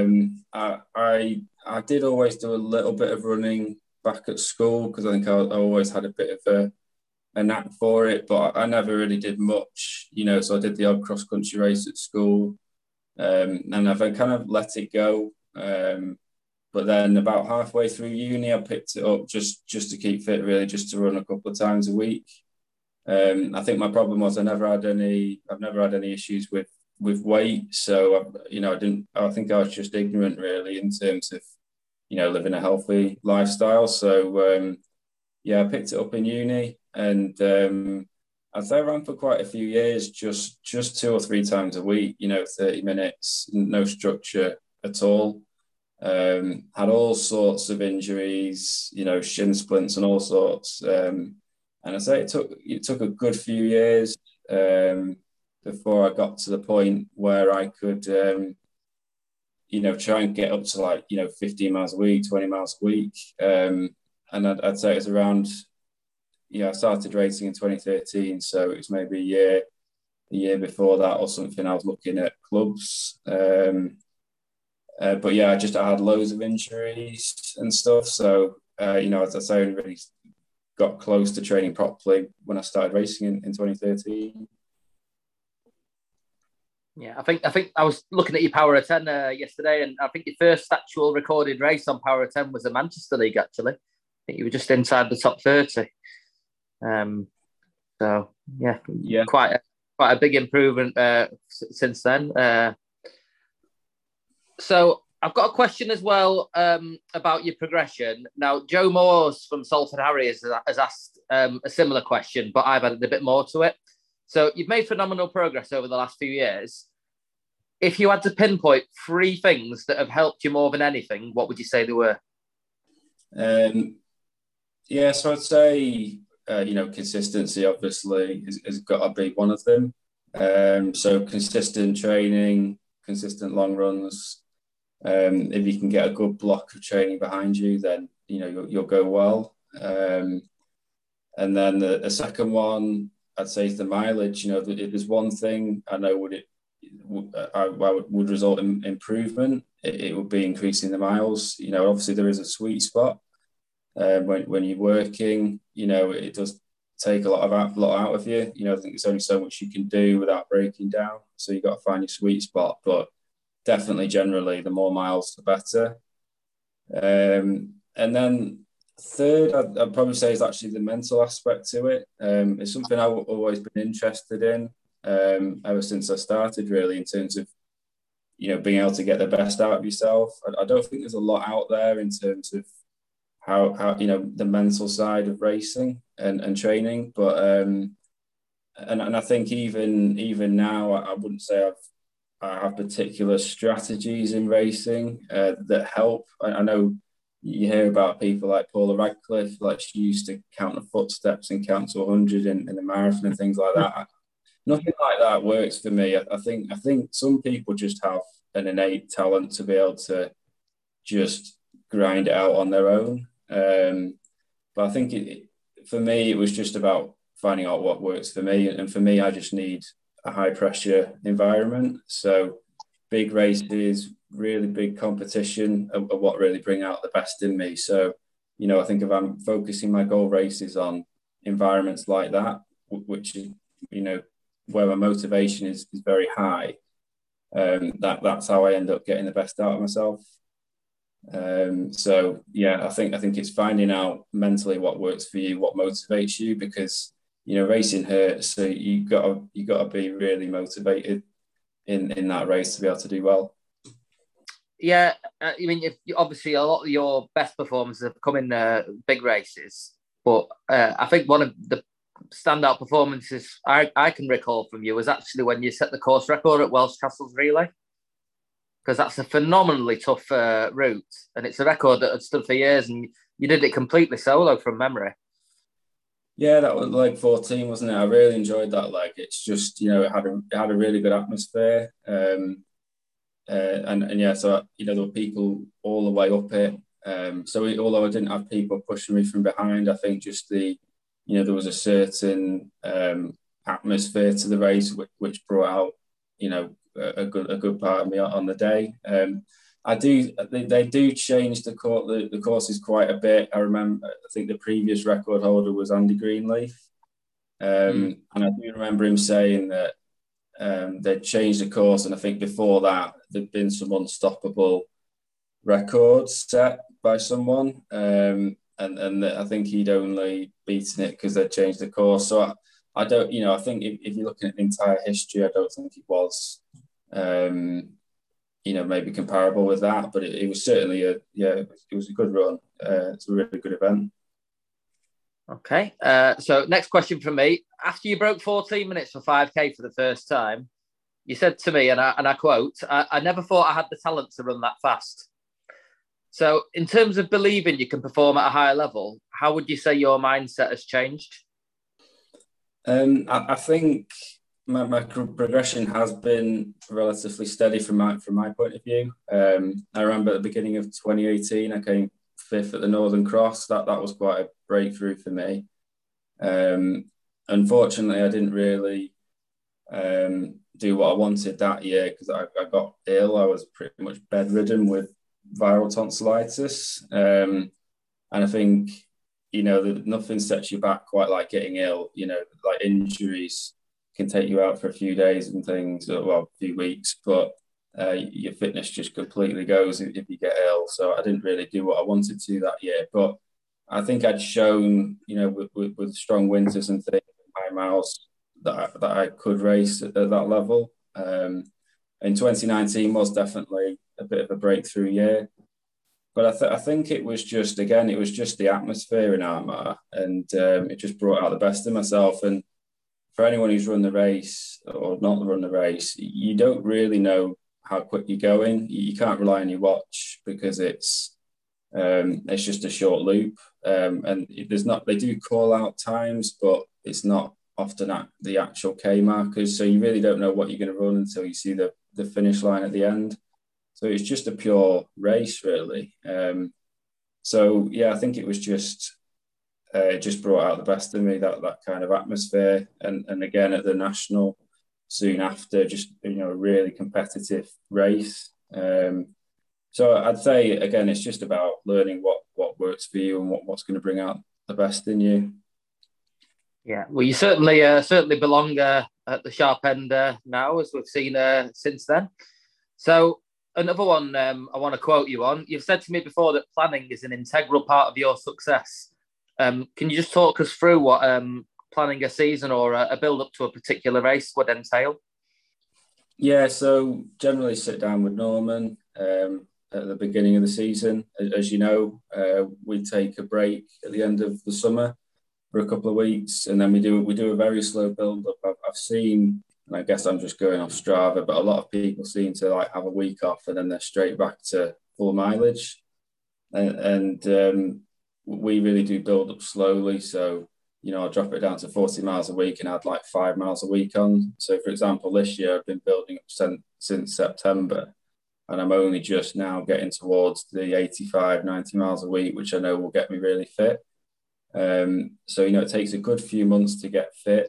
I did always do a little bit of running back at school, because I think I always had a bit of a knack for it, but I never really did much, so I did the odd cross country race at school. and I've kind of let it go. But then about halfway through uni, I picked it up just to keep fit, really, just to run a couple of times a week. I think my problem was I've never had any issues with weight. So, I think I was just ignorant, really, in terms of, living a healthy lifestyle. So, I picked it up in uni, and I'd say I ran for quite a few years, just 2 or 3 times a week, 30 minutes, no structure at all. Had all sorts of injuries, shin splints and all sorts. And I say it took a good few years before I got to the point where I could, try and get up to 15 miles a week, 20 miles a week. And I'd say it was around, I started racing in 2013, so it was maybe a year before that or something. I was looking at clubs. But I had loads of injuries and stuff. So, as I say, I only really got close to training properly when I started racing in 2013. Yeah, I think I was looking at your Power of 10 yesterday, and I think your first actual recorded race on Power of 10 was the Manchester League, actually. I think you were just inside the top 30. Quite a big improvement since then. So I've got a question as well about your progression. Now, Joe Moores from Salford Harriers has asked a similar question, but I've added a bit more to it. So you've made phenomenal progress over the last few years. If you had to pinpoint 3 things that have helped you more than anything, what would you say they were? So I'd say, consistency obviously has got to be one of them. So consistent training, consistent long runs. If you can get a good block of training behind you, then, you'll go well. And then the second one, I'd say, is the mileage. If there's one thing I know would result in improvement, it would be increasing the miles. Obviously there is a sweet spot when you're working. It does take a lot out of you. I think there's only so much you can do without breaking down. So you've got to find your sweet spot. But definitely, generally, the more miles, the better. And then third, I'd probably say, is actually the mental aspect to it. It's something I've always been interested in ever since I started, really, in terms of, being able to get the best out of yourself. I don't think there's a lot out there in terms of how the mental side of racing and training. But and I think even now, I wouldn't say I have particular strategies in racing that help. I know you hear about people like Paula Radcliffe, like she used to count the footsteps and count to 100 in the marathon and things like that. Nothing like that works for me. I think some people just have an innate talent to be able to just grind it out on their own. But I think for me, it was just about finding out what works for me. And for me, I just need a high pressure environment. So big races, really big competition are what really bring out the best in me. So, I think if I'm focusing my goal races on environments like that, which is, where my motivation is very high, that's how I end up getting the best out of myself. I think it's finding out mentally what works for you, what motivates you, because racing hurts, so you got to be really motivated in that race to be able to do well. Yeah, obviously a lot of your best performances have come in big races, but I think one of the standout performances I can recall from you was actually when you set the course record at Welsh Castles Relay, because that's a phenomenally tough route, and it's a record that had stood for years, and you did it completely solo from memory. Yeah, that was leg 14, wasn't it? I really enjoyed that leg. It's just, it had a really good atmosphere. So there were people all the way up it. Although I didn't have people pushing me from behind, I think just there was a certain atmosphere to the race which brought out, a good part of me on the day. They do change the courses quite a bit. I think the previous record holder was Andy Greenleaf. And I do remember him saying that they'd changed the course, and I think before that there'd been some unstoppable records set by someone, and I think he'd only beaten it because they'd changed the course. So I don't, I think if you're looking at the entire history, I don't think it was, maybe comparable with that, but it was certainly it was a good run. It's a really good event. Okay. So next question from me. After you broke 14 minutes for 5K for the first time, you said to me, and I quote, I never thought I had the talent to run that fast. So in terms of believing you can perform at a higher level, how would you say your mindset has changed? I think my progression has been relatively steady from my point of view. I remember at the beginning of 2018, I came 5th at the Northern Cross. That was quite a breakthrough for me. Unfortunately, I didn't really do what I wanted that year because I got ill. I was pretty much bedridden with viral tonsillitis. And I think, nothing sets you back quite like getting ill. Like injuries can take you out for a few days and things, a few weeks, but your fitness just completely goes if you get ill. So I didn't really do what I wanted to that year. But I think I'd shown, with strong winters and things, high miles, that I could race at that level. In 2019 was definitely a bit of a breakthrough year. But I think it was just the atmosphere in Armagh, and it just brought out the best in myself. And for anyone who's run the race or not run the race, you don't really know how quick you're going. You can't rely on your watch because it's just a short loop. And they do call out times, but it's not often at the actual K markers. So you really don't know what you're going to run until you see the finish line at the end. So it's just a pure race, really. So yeah, I think it was just it just brought out the best in me, that kind of atmosphere, and again at the national soon after, just a really competitive race. So I'd say again, it's just about learning what works for you and what's going to bring out the best in you. Yeah, well, you certainly belong at the sharp end now, as we've seen since then. So another one I want to quote you on. You've said to me before that planning is an integral part of your success. Can you just talk us through what planning a season or a build-up to a particular race would entail? Yeah, so generally sit down with Norman at the beginning of the season. As you know, we take a break at the end of the summer for a couple of weeks, and then we do a very slow build-up. I've seen, and I guess I'm just going off Strava, but a lot of people seem to have a week off and then they're straight back to full mileage. And we really do build up slowly. So, I'll drop it down to 40 miles a week and add 5 miles a week on. So, for example, this year I've been building up since September, and I'm only just now getting towards the 85, 90 miles a week, which I know will get me really fit. So, it takes a good few months to get fit.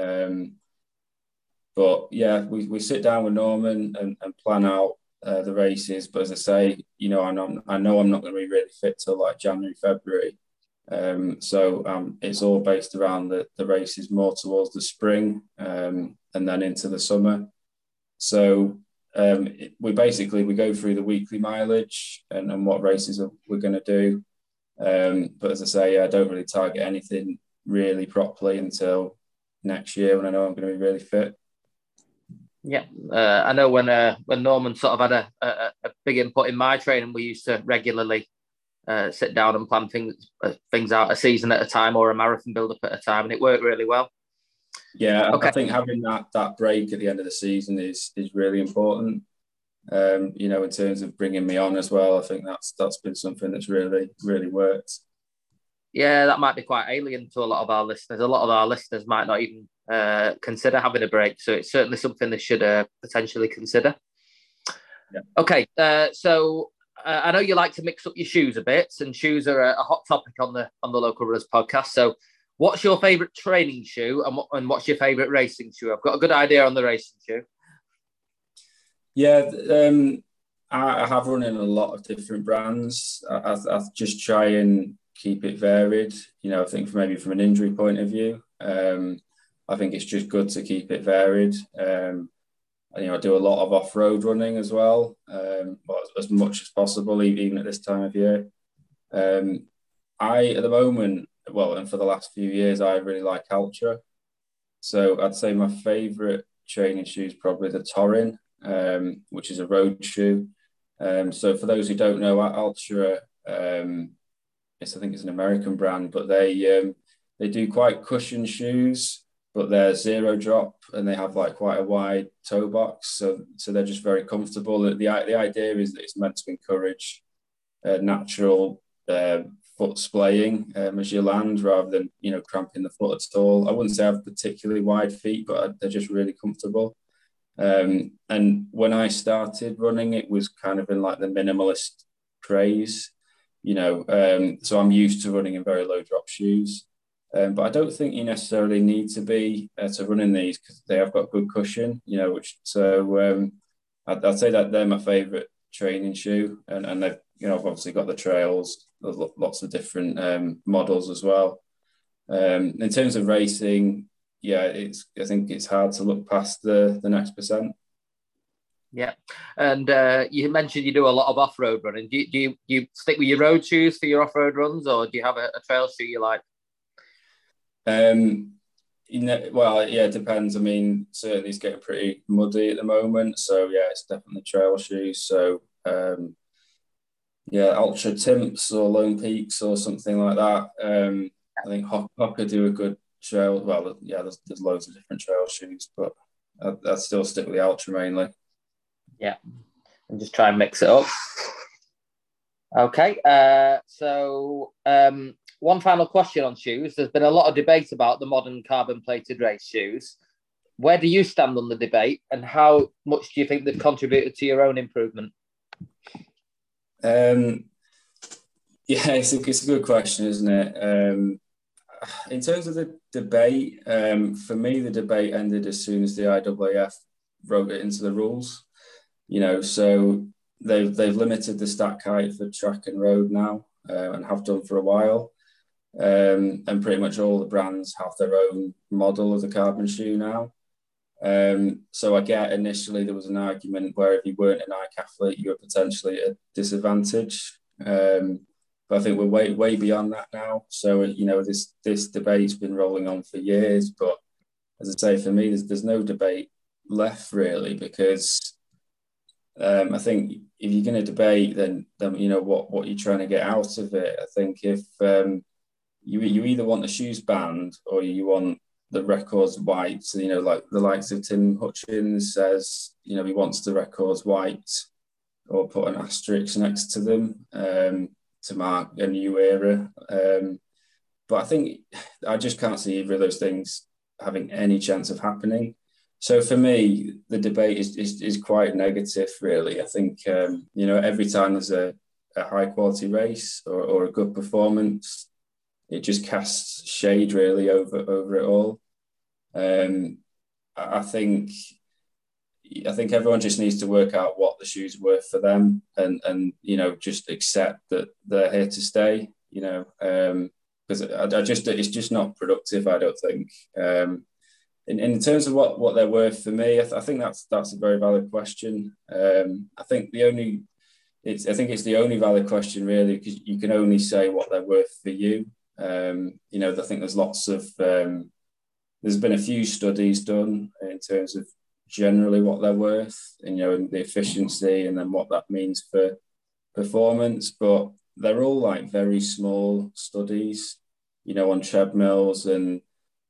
But yeah, we sit down with Norman and plan out the races. But as I say, I know I'm not going to be really fit till January, February. So it's all based around the races more towards the spring and then into the summer. So we go through the weekly mileage and what races we're going to do. But as I say, I don't really target anything really properly until next year when I know I'm going to be really fit. Yeah, I know when Norman sort of had a big input in my training, we used to regularly sit down and plan things out a season at a time or a marathon build up at a time, and it worked really well. Yeah, okay. I think having that break at the end of the season is really important. In terms of bringing me on as well, I think that's been something that's really, really worked. Yeah, that might be quite alien to a lot of our listeners. A lot of our listeners might not even consider having a break. So it's certainly something they should potentially consider. Yeah. Okay, so I know you like to mix up your shoes a bit, and shoes are a hot topic on the Local Runners podcast. So what's your favourite training shoe and what's your favourite racing shoe? I've got a good idea on the racing shoe. Yeah, I have run in a lot of different brands. I just try and keep it varied. I think maybe from an injury point of view. I think it's just good to keep it varied. I do a lot of off-road running as well, as much as possible, even at this time of year. At the moment, and for the last few years, I really like Altra. So I'd say my favourite training shoe is probably the Torin, which is a road shoe. So for those who don't know, Altra, I think it's an American brand, but they do quite cushion shoes, but they're zero drop and they have like quite a wide toe box. So they're just very comfortable. The idea is that it's meant to encourage natural foot splaying as you land, rather than cramping the foot at all. I wouldn't say I have particularly wide feet, but they're just really comfortable. And when I started running, it was kind of in like the minimalist craze, so I'm used to running in very low drop shoes. But I don't think you necessarily need to be to run in these, because they have got good cushion, I'd say that they're my favourite training shoe, and they've obviously got the trails. There's lots of different models as well. In terms of racing, I think it's hard to look past the next percent. Yeah, and you mentioned you do a lot of off-road running. Do you stick with your road shoes for your off-road runs, or do you have a trail shoe you like? It depends. I mean, certainly it's getting pretty muddy at the moment, so it's definitely trail shoes. So Ultra Timps or Lone Peaks or something like that. I think Hoka do a good trail. Well, there's loads of different trail shoes, but I'd still stick with the Ultra mainly. Yeah, and just try and mix it up. Okay, so one final question on shoes. There's been a lot of debate about the modern carbon-plated race shoes. Where do you stand on the debate, and how much do you think they've contributed to your own improvement? It's a good question, isn't it? In terms of the debate, for me, the debate ended as soon as the IAAF wrote it into the rules. So they've limited the stack height for track and road now, and have done for a while. And pretty much all the brands have their own model of the carbon shoe now. So I get initially there was an argument where if you weren't a Nike athlete, you were potentially at a disadvantage. But I think we're way beyond that now. So this debate's been rolling on for years. But as I say, for me, there's no debate left really, because I think if you're going to debate, then what you're trying to get out of it. I think if you either want the shoes banned or you want the records white. So, like the likes of Tim Hutchins says, he wants the records white or put an asterisk next to them to mark a new era. But I think I just can't see either of those things having any chance of happening. So for me, the debate is quite negative, really. I think, every time there's a high quality race or a good performance, it just casts shade really over it all. I think everyone just needs to work out what the shoes are worth for them, and just accept that they're here to stay. Because it's just not productive, I don't think. In terms of what they're worth for me, I think that's a very valid question. I think it's the only valid question really, because you can only say what they're worth for you. I think there's lots of there's been a few studies done in terms of generally what they're worth, and the efficiency, and then what that means for performance. But they're all like very small studies, on treadmills, and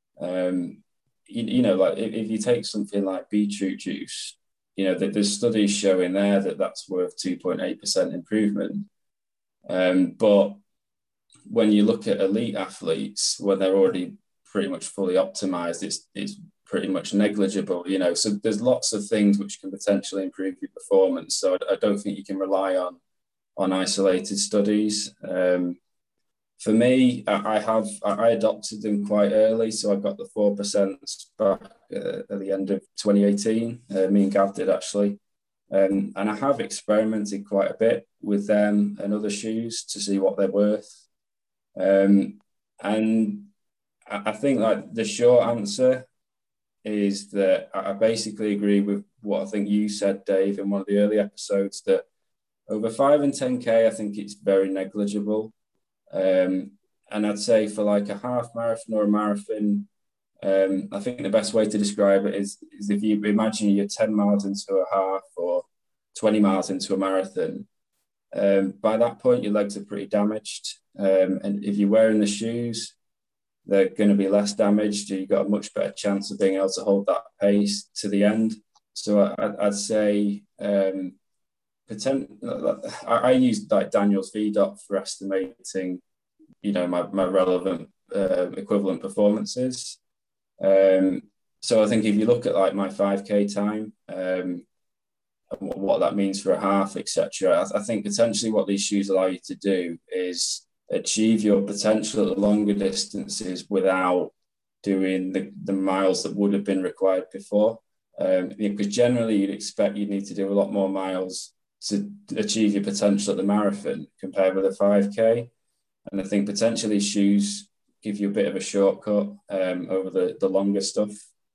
like if you take something like beetroot juice, there's studies showing there that's worth 2.8% improvement. But when you look at elite athletes, when they're already pretty much fully optimized, it's pretty much negligible, So there's lots of things which can potentially improve your performance. So I don't think you can rely on isolated studies. For me, I adopted them quite early, so I got the 4% back at the end of 2018. Me and Gav did actually, and I have experimented quite a bit with them and other shoes to see what they're worth. And I think like the short answer is that I basically agree with what I think you said, Dave, in one of the early episodes, that over 5 and 10K, I think it's very negligible. And I'd say for like a half marathon or a marathon, I think the best way to describe it is if you imagine you're 10 miles into a half or 20 miles into a marathon, by that point, your legs are pretty damaged. And if you're wearing the shoes, they're going to be less damaged. You've got a much better chance of being able to hold that pace to the end. So I'd say I use like Daniel's VDOT for estimating, my relevant equivalent performances. So I think if you look at like my 5K time, and what that means for a half, etc., I think potentially what these shoes allow you to do is achieve your potential at longer distances without doing the miles that would have been required before. Because generally you'd expect you need to do a lot more miles to achieve your potential at the marathon compared with a 5K. And I think potentially shoes give you a bit of a shortcut over the longer stuff.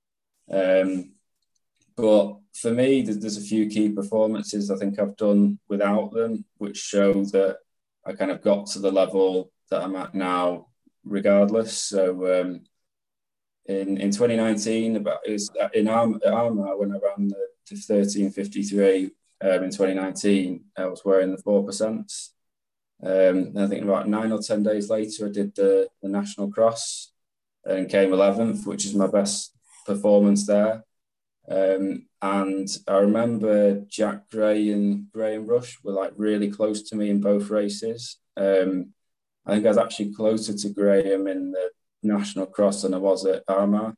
But for me, there's a few key performances I think I've done without them, which show that I kind of got to the level that I'm at now, regardless. So in 2019, it was in Armagh when I ran the 13:53 in 2019, I was wearing the 4%. I think about 9 or 10 days later, I did the National Cross and came 11th, which is my best performance there. And I remember Jack Gray and Graham Rush were like really close to me in both races. I think I was actually closer to Graham in the National Cross than I was at Armagh.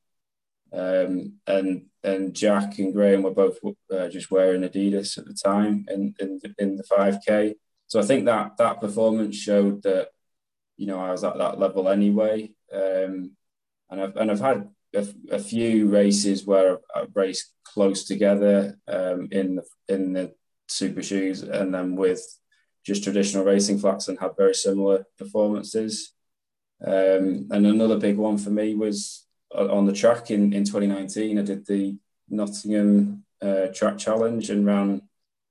And Jack and Graham were both just wearing Adidas at the time in the 5K. So I think that performance showed that, I was at that level anyway. And I've had a few races where I've raced close together in the super shoes, and then with just traditional racing flats, and had very similar performances. And another big one for me was on the track in 2019. I did the Nottingham Track Challenge and ran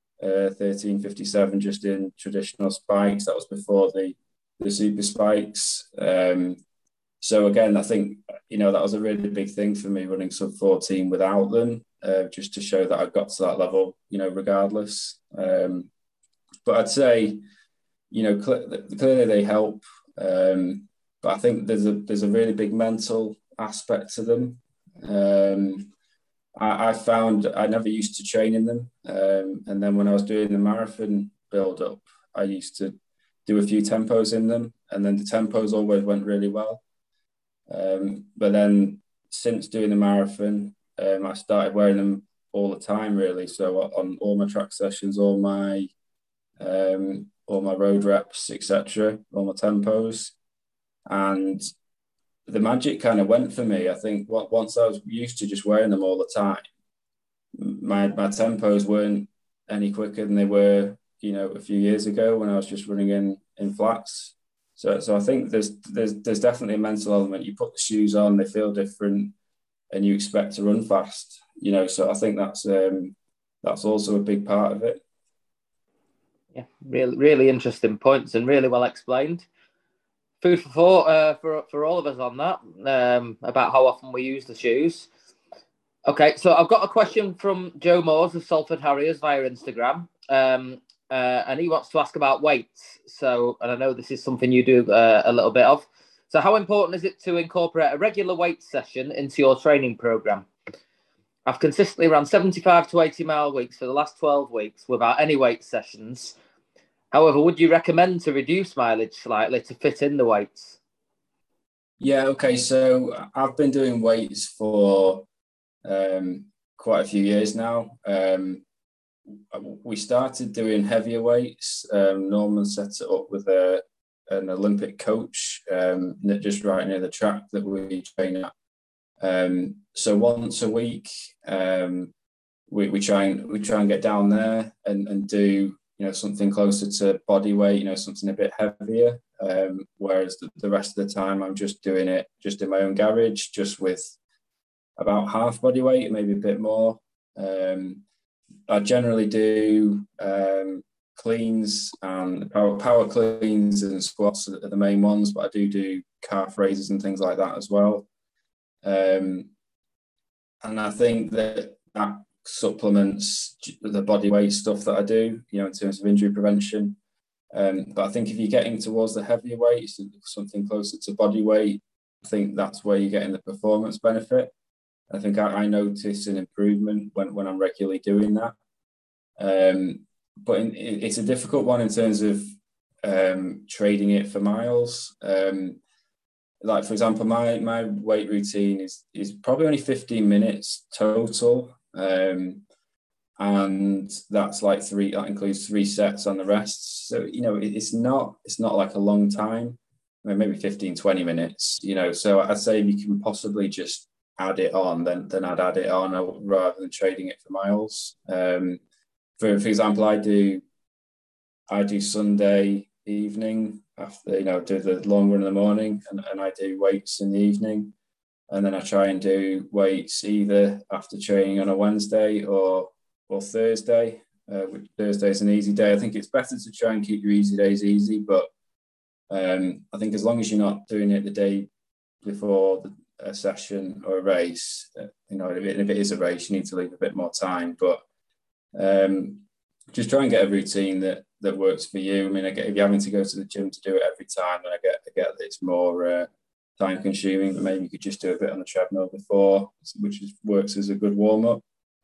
13:57 just in traditional spikes. That was before the super spikes. So again, I think, that was a really big thing for me, running sub 14 without them, just to show that I got to that level, regardless. But I'd say, clearly they help. But I think there's a really big mental aspect to them. I found I never used to train in them. And then when I was doing the marathon build-up, I used to do a few tempos in them, and then the tempos always went really well. But then since doing the marathon, I started wearing them all the time, really. So on all my track sessions, all my road reps, etc., all my tempos. And the magic kind of went for me. I think once I was used to just wearing them all the time, my tempos weren't any quicker than they were, a few years ago when I was just running in flats. So I think there's definitely a mental element. You put the shoes on, they feel different, and you expect to run fast. So I think that's also a big part of it. Yeah, really, really interesting points and really well explained. Food for thought for all of us on that, about how often we use the shoes. Okay, so I've got a question from Joe Moores of Salford Harriers via Instagram. And he wants to ask about weights. So, and I know this is something you do a little bit of. So how important is it to incorporate a regular weight session into your training program? I've consistently run 75 to 80 mile weeks for the last 12 weeks without any weight sessions. However, would you recommend to reduce mileage slightly to fit in the weights? Yeah, okay. So I've been doing weights for quite a few years now. We started doing heavier weights. Norman set it up with an Olympic coach just right near the track that we train at. So once a week, we try and get down there and do something closer to body weight, something a bit heavier. Whereas the rest of the time I'm just doing it just in my own garage, just with about half body weight, maybe a bit more. I generally do cleans and power cleans and squats are the main ones, but I do calf raises and things like that as well. And I think that supplements the body weight stuff that I do, you know, in terms of injury prevention. But I think if you're getting towards the heavier weights, something closer to body weight, I think that's where you're getting the performance benefit. I think I notice an improvement when I'm regularly doing that. But it's a difficult one in terms of trading it for miles. Like, for example, my weight routine is probably only 15 minutes total. And that's like that includes 3 sets on the rest. So, you know, it's not like a long time. I mean, maybe 15, 20 minutes, you know. So I'd say if you can possibly just add it on, then I'd add it on rather than trading it for miles. For example, I do Sunday evening after, you know, do the long run in the morning, and I do weights in the evening, and then I try and do weights either after training on a Wednesday or Thursday. Thursday is an easy day. I think it's better to try and keep your easy days easy, but I think as long as you're not doing it the day before a session or a race, you know, if it is a race, you need to leave a bit more time. But just try and get a routine that works for you. I mean, if you're having to go to the gym to do it every time, then I get that it's more time consuming, but maybe you could just do a bit on the treadmill before, which works as a good warm up.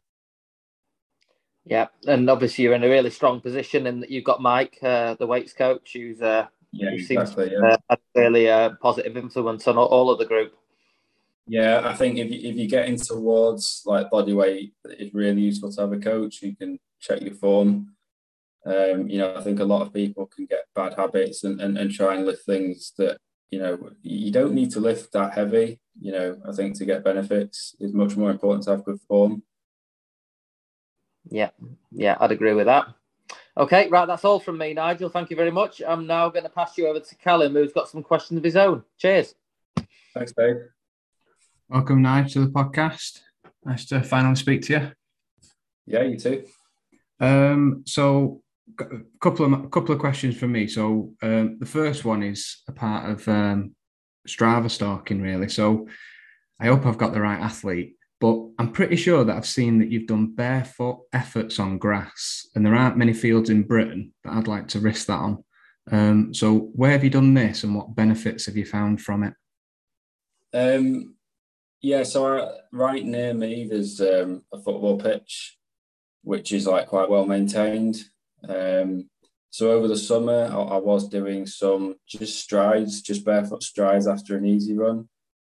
Yeah, and obviously you're in a really strong position, and you've got Mike, the weights coach, who seems to have a really positive influence on all of the group. Yeah, I think if you're getting towards like body weight, it's really useful to have a coach who can check your form. You know, I think a lot of people can get bad habits and try and lift things that, you know, you don't need to lift that heavy. You know, I think to get benefits, it's much more important to have good form. Yeah, I'd agree with that. Okay, right, that's all from me, Nigel. Thank you very much. I'm now going to pass you over to Callum, who's got some questions of his own. Cheers. Thanks, Dave. Welcome, Nigel, to the podcast. Nice to finally speak to you. Yeah, you too. So a couple of questions from me. So the first one is a part of Strava stalking, really. So I hope I've got the right athlete, but I'm pretty sure that I've seen that you've done barefoot efforts on grass, and there aren't many fields in Britain that I'd like to risk that on. So where have you done this, and what benefits have you found from it? Yeah, so right near me, there's a football pitch, which is like quite well maintained. So over the summer, I was doing some just barefoot strides after an easy run.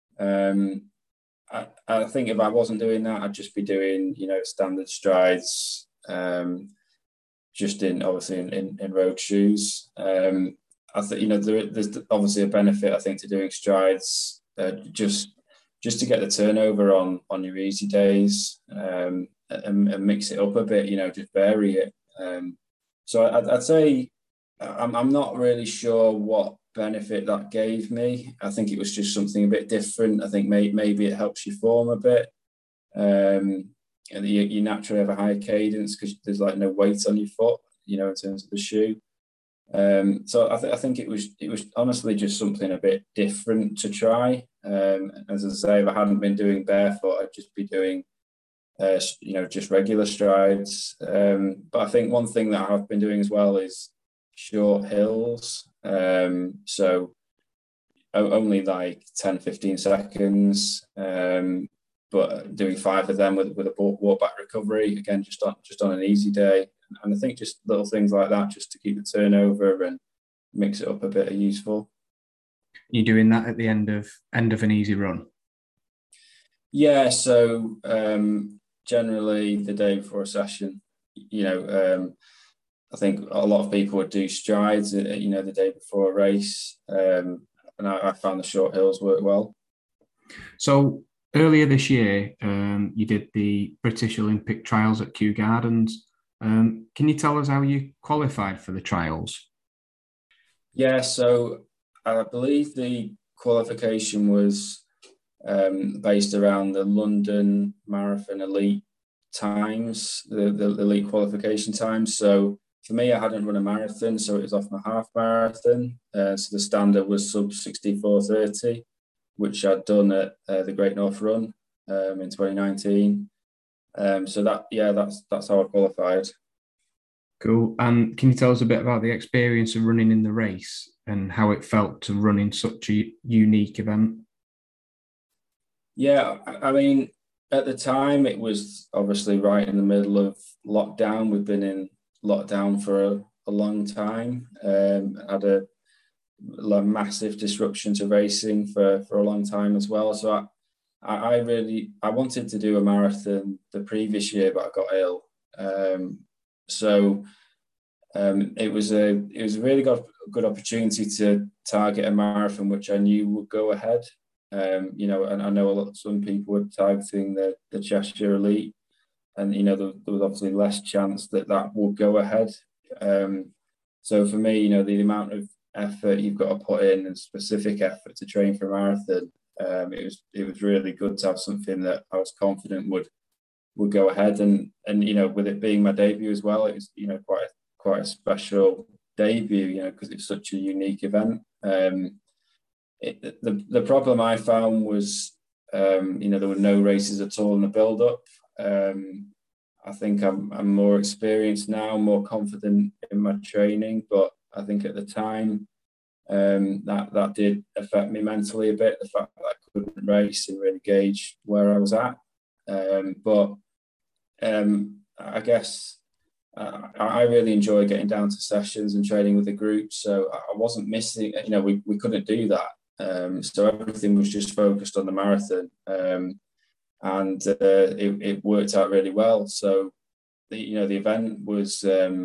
I think if I wasn't doing that, I'd just be doing, you know, standard strides, just obviously in road shoes. I think, you know, there's obviously a benefit, I think, to doing strides, just to get the turnover on your easy days, and mix it up a bit, you know, just vary it. So I'd say I'm not really sure what benefit that gave me. I think it was just something a bit different. I think maybe it helps you form a bit. And you naturally have a higher cadence because there's like no weight on your foot, you know, in terms of the shoe. So I think it was honestly just something a bit different to try. As I say, if I hadn't been doing barefoot, I'd just be doing, you know, just regular strides. But I think one thing that I've been doing as well is short hills. So only like 10, 15 seconds, but doing 5 of them with a walk back recovery, again, just on an easy day. And I think just little things like that, just to keep the turnover and mix it up a bit, are useful. You're doing that at the end of an easy run? Yeah, so generally the day before a session, you know, I think a lot of people would do strides, you know, the day before a race, and I found the short hills work well. So earlier this year, you did the British Olympic trials at Kew Gardens. Can you tell us how you qualified for the trials? Yeah, so I believe the qualification was based around the London Marathon Elite times, the elite qualification times. So for me, I hadn't run a marathon, so it was off my half marathon. So the standard was sub 64:30, which I'd done at the Great North Run in 2019. So that's how I qualified. Cool. And can you tell us a bit about the experience of running in the race and how it felt to run in such a unique event? Yeah, I mean, at the time, it was obviously right in the middle of lockdown. We've been in lockdown for a long time. Had a massive disruption to racing for a long time as well. So I wanted to do a marathon the previous year, but I got ill. It was a really good opportunity to target a marathon which I knew would go ahead. And I know some people were targeting the Cheshire Elite, and there was obviously less chance that would go ahead. So for me, the amount of effort you've got to put in and specific effort to train for a marathon, it was really good to have something that I was confident would go ahead, and with it being my debut as well, it was quite a special debut, because it's such a unique event. The problem I found was, there were no races at all in the build-up. I think I'm more experienced now, more confident in my training, but I think at the time that did affect me mentally a bit, the fact that I couldn't race and really gauge where I was at. I guess I really enjoy getting down to sessions and training with the group, so I wasn't missing, we couldn't do that. So everything was just focused on the marathon, and it worked out really well. So the event was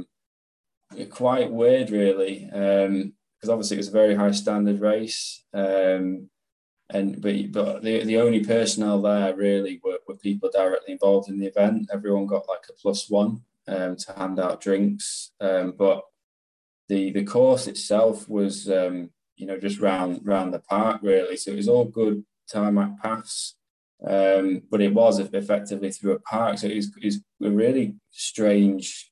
quite weird, really, because obviously it was a very high standard race, but the only personnel there really were people directly involved in the event. Everyone got like a +1 to hand out drinks, but the course itself was just round the park, really. So it was all good tarmac paths, but it was effectively through a park. So it was a really strange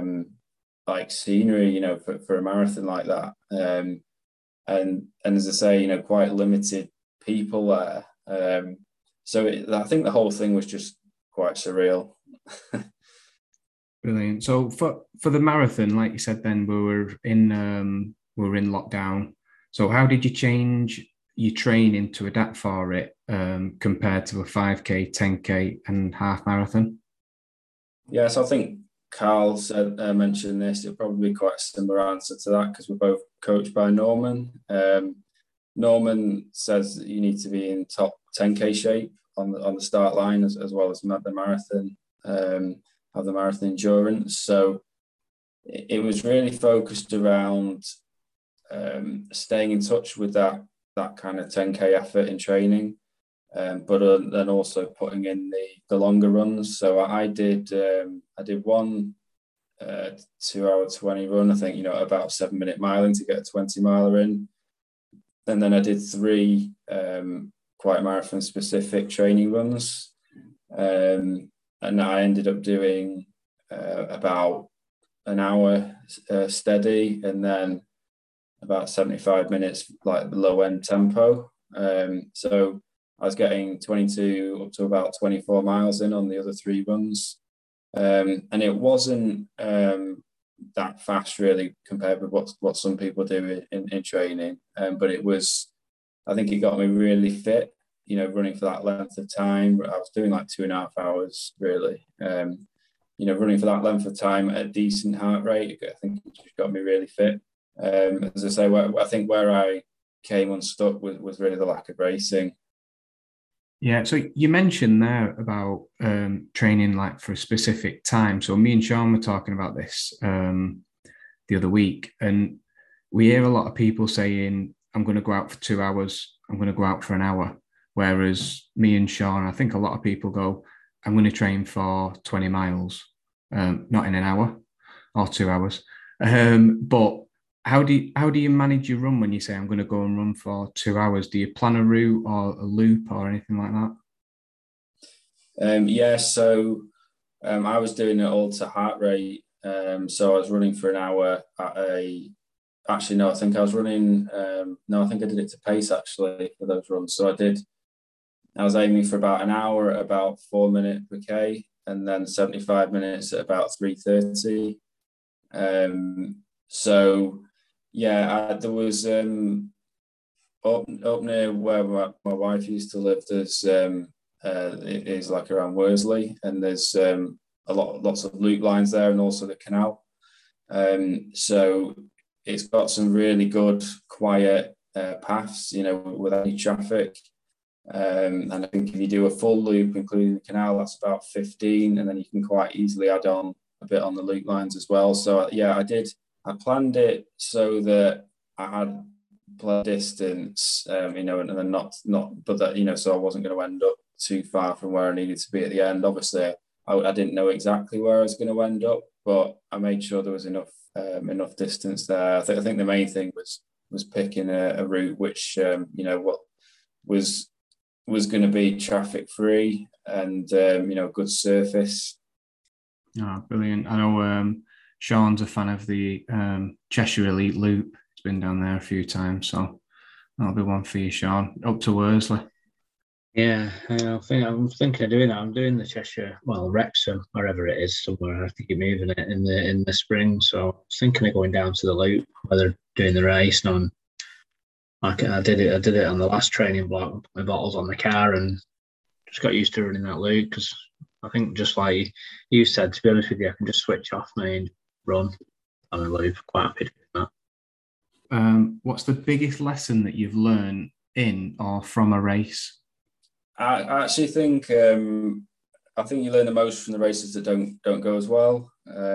scenery, for a marathon like that. And as I say, quite limited people there. I think the whole thing was just quite surreal. Brilliant. So for the marathon, like you said, then we were in lockdown. So how did you change your training to adapt for it, compared to a 5K, 10K and half marathon? Yes, I think Carl mentioned this. It'll probably be quite a similar answer to that, because we're both coached by Norman. Norman says that you need to be in top 10K shape on the start line, as well as the marathon, have the marathon endurance. So it was really focused around staying in touch with that kind of 10K effort in training, but then also putting in the longer runs. So I did one 2-hour 20 run, I think, about 7-minute miling to get a 20 miler in. And then I did 3 quite marathon specific training runs. And I ended up doing about an hour steady, and then about 75 minutes like the low end tempo. So I was getting 22 up to about 24 miles in on the other 3 runs. And it wasn't that fast really compared with what some people do in training. But I think it got me really fit, running for that length of time. I was doing like 2.5 hours really. Running for that length of time at a decent heart rate, I think it just got me really fit. As I say, I think where I came unstuck was really the lack of racing. Yeah, so you mentioned there about training like for a specific time. So me and Sean were talking about this the other week, and we hear a lot of people saying, I'm going to go out for 2 hours, I'm going to go out for an hour. Whereas me and Sean, I think a lot of people go, I'm going to train for 20 miles, not in an hour or 2 hours. But how do you manage your run when you say I'm going to go and run for 2 hours? Do you plan a route or a loop or anything like that? Yeah, so I was doing it all to heart rate. So I was running for an hour at a. Actually, no, I think I was running. No, I think I did it to pace actually for those runs. So I was aiming for about an hour at about 4 minutes per k, and then 75 minutes at about 3:30. So yeah, there was up near where my wife used to live. There's it is like around Worsley, and there's lots of loop lines there, and also the canal. So it's got some really good quiet paths, without any traffic. And I think if you do a full loop, including the canal, that's about 15, and then you can quite easily add on a bit on the loop lines as well. So yeah, I planned it so that I had planned distance, and then not, but that, so I wasn't going to end up too far from where I needed to be at the end. Obviously, I didn't know exactly where I was going to end up, but I made sure there was enough distance there. I think the main thing was picking a route which what was going to be traffic free and good surface. Oh, brilliant! I know Sean's a fan of the Cheshire Elite Loop. He's been down there a few times, so that'll be one for you, Sean. Up to Worsley. Yeah, I'm thinking of doing that. I'm doing the Cheshire, Wrexham, wherever it is, somewhere. I think you're moving it in the spring. So I was thinking of going down to the loop, whether doing the race. And I did it on the last training block. My bottles on the car, and just got used to running that loop because I think just like you said, to be honest with you, I can just switch off and run on a loop. Quite happy doing that. What's the biggest lesson that you've learned in or from a race? I actually think you learn the most from the races that don't go as well.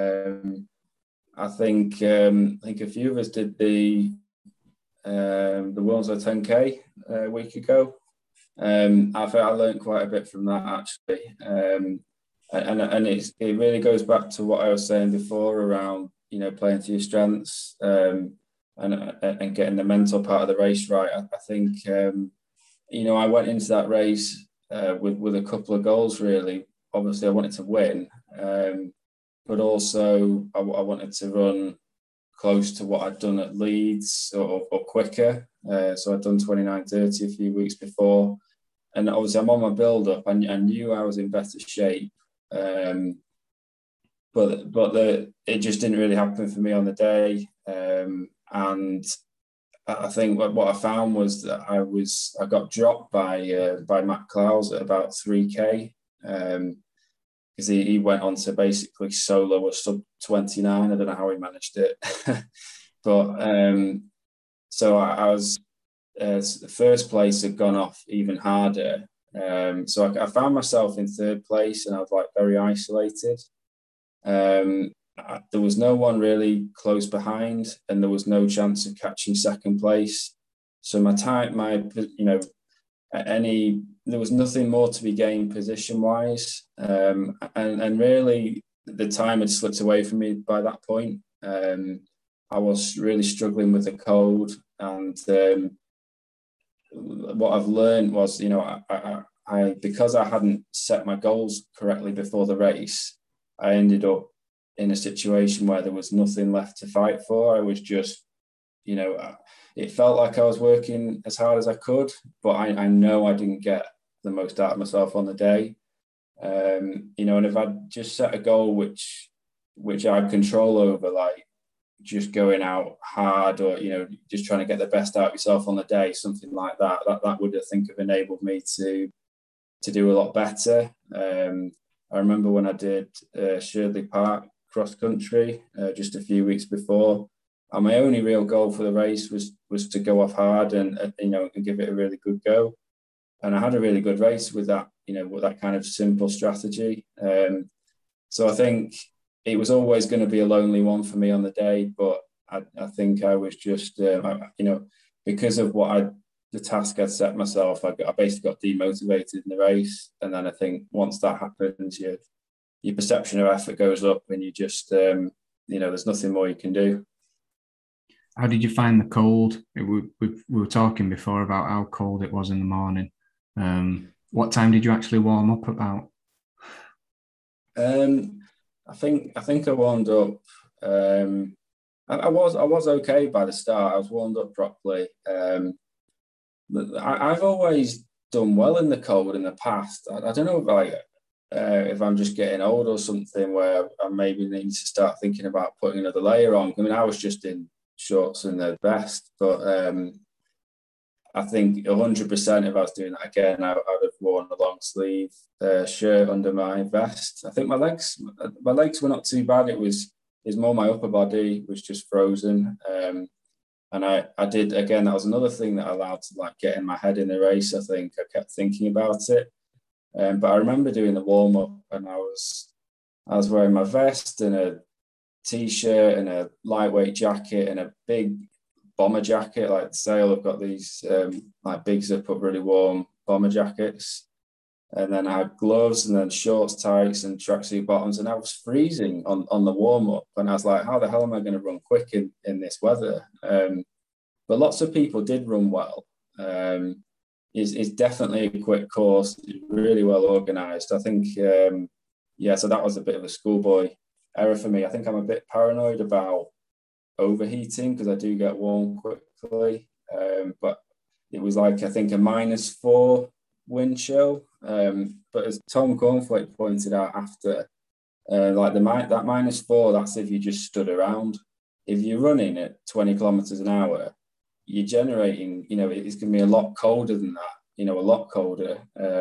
I think a few of us did the Wilmslow 10K a week ago. I think I learned quite a bit from that actually, and it really goes back to what I was saying before around playing to your strengths and getting the mental part of the race right. I think. I went into that race with a couple of goals, really. Obviously, I wanted to win, but also I wanted to run close to what I'd done at Leeds or quicker. So I'd done 29:30 a few weeks before. And obviously, I'm on my build-up. I knew I was in better shape. But it just didn't really happen for me on the day. And I think what I found was that I got dropped by Matt Clowes at about 3K because he went on to basically solo a sub 29. I don't know how he managed it, but so I was the first place had gone off even harder. So I found myself in third place and I was like very isolated. There was no one really close behind, and there was no chance of catching second place. So there was nothing more to be gained position wise, and really the time had slipped away from me by that point. I was really struggling with the cold, and what I've learned was, I because I hadn't set my goals correctly before the race, I ended up in a situation where there was nothing left to fight for. I was just, it felt like I was working as hard as I could, but I know I didn't get the most out of myself on the day. And if I'd just set a goal which I had control over, like just going out hard or, just trying to get the best out of yourself on the day, something like that would, I think, have enabled me to do a lot better. I remember when I did Sherdley Park cross country just a few weeks before, and my only real goal for the race was to go off hard and give it a really good go. And I had a really good race with that, with that kind of simple strategy. So I think it was always going to be a lonely one for me on the day, but I think I was just, because of the task I'd set myself, I basically got demotivated in the race. And then I think once that happens, your perception of effort goes up and you just, there's nothing more you can do. How did you find the cold? We were talking before about how cold it was in the morning. What time did you actually warm up about? I think I warmed up. I was okay by the start. I was warmed up properly. But I've always done well in the cold in the past. I don't know if I'm just getting old or something, where I maybe need to start thinking about putting another layer on. I mean, I was just in shorts and a vest, but I think 100% if I was doing that again, I would have worn a long sleeve shirt under my vest. I think my legs were not too bad. It's more my upper body was just frozen. And I did, again, that was another thing that I allowed to like get in my head in the race. I think I kept thinking about it. But I remember doing the warm up, and I was wearing my vest and a t-shirt and a lightweight jacket and a big bomber jacket. Like the Sale have got these like big zip up, really warm bomber jackets. And then I had gloves and then shorts, tights and tracksuit bottoms. And I was freezing on the warm up. And I was like, how the hell am I going to run quick in this weather? But lots of people did run well. It's definitely a quick course, really well organised. I think, so that was a bit of a schoolboy error for me. I think I'm a bit paranoid about overheating because I do get warm quickly. But it was like, I think, a -4 wind chill. But as Tom Cornflake pointed out after, like that -4, that's if you just stood around. If you're running at 20 kilometers an hour, you're generating, it's going to be a lot colder than that, a lot colder.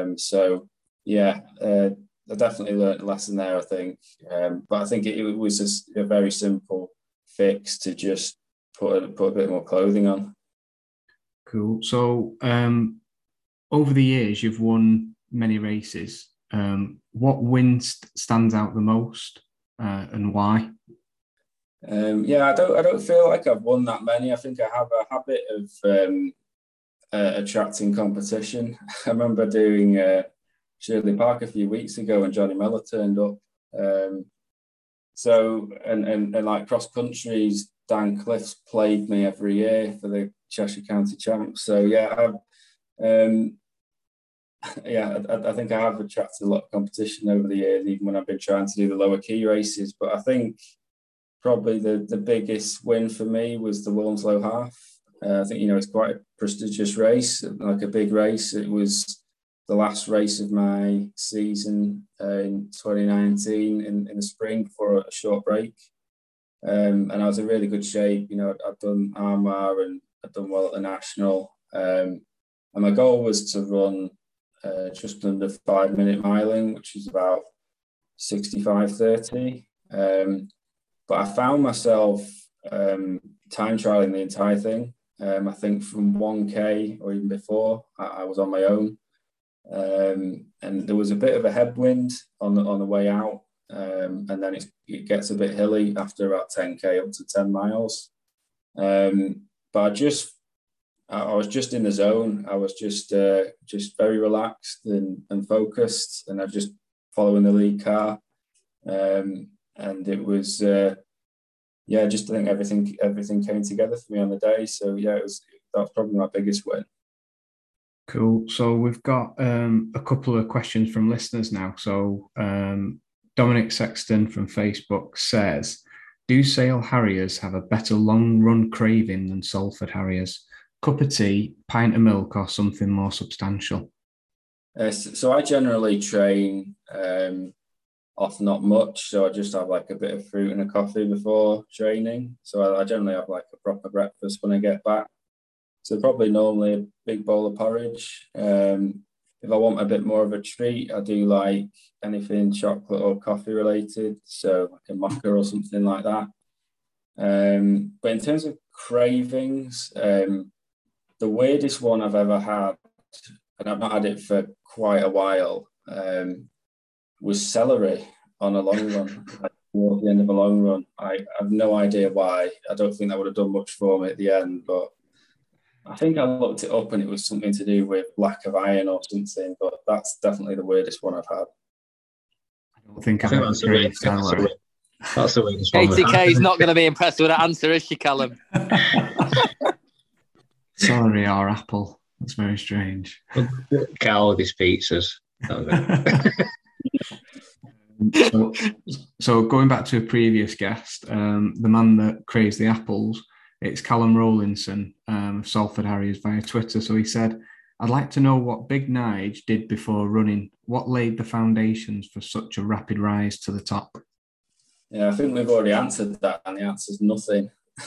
I definitely learned a lesson there, I think. But I think it was just a very simple fix to just put a bit more clothing on. Cool. So over the years, you've won many races. What win stands out the most, and why? I don't feel like I've won that many. I think I have a habit of attracting competition. I remember doing Shirley Park a few weeks ago, and Johnny Miller turned up. And like cross countries, Dan Cliff's played me every year for the Cheshire County Champs. So I think I have attracted a lot of competition over the years, even when I've been trying to do the lower key races. But I think probably the biggest win for me was the Wilmslow Half. I think, it's quite a prestigious race, like a big race. It was the last race of my season in 2019 in the spring before a short break. And I was in really good shape. I'd done Armagh and I'd done well at the National. And my goal was to run just under 5-minute miling, which is about 65:30. But I found myself time trialing the entire thing. I think from 1K or even before, I was on my own. And there was a bit of a headwind on the way out. And then it gets a bit hilly after about 10K up to 10 miles. But I was just in the zone. I was just very relaxed and focused, and I was just following the lead car. And it was, just I think everything came together for me on the day. So that was probably my biggest win. Cool. So we've got a couple of questions from listeners now. So Dominic Sexton from Facebook says, do Sale Harriers have a better long run craving than Salford Harriers? Cup of tea, pint of milk, or something more substantial? So I generally train off not much. So I just have like a bit of fruit and a coffee before training. So I generally have like a proper breakfast when I get back. So probably normally a big bowl of porridge. If I want a bit more of a treat, I do like anything chocolate or coffee related. So like a mocha or something like that. But in terms of cravings, the weirdest one I've ever had, and I've not had it for quite a while, was celery on a long run. Like towards the end of a long run. I have no idea why. I don't think that would have done much for me at the end, but I think I looked it up and it was something to do with lack of iron or something, but that's definitely the weirdest one I've had. I don't think I've ever craved celery. That's the weirdest one. Katie K is not going to be impressed with that answer, is she, Callum? Sorry, our apple. That's very strange. Get all of his pizzas. So going back to a previous guest, the man that crazed the apples, it's Callum Rowlinson of Salford Harriers via Twitter. So he said, I'd like to know what Big Nige did before running. What laid the foundations for such a rapid rise to the top? Yeah, I think we've already answered that, and the answer's nothing.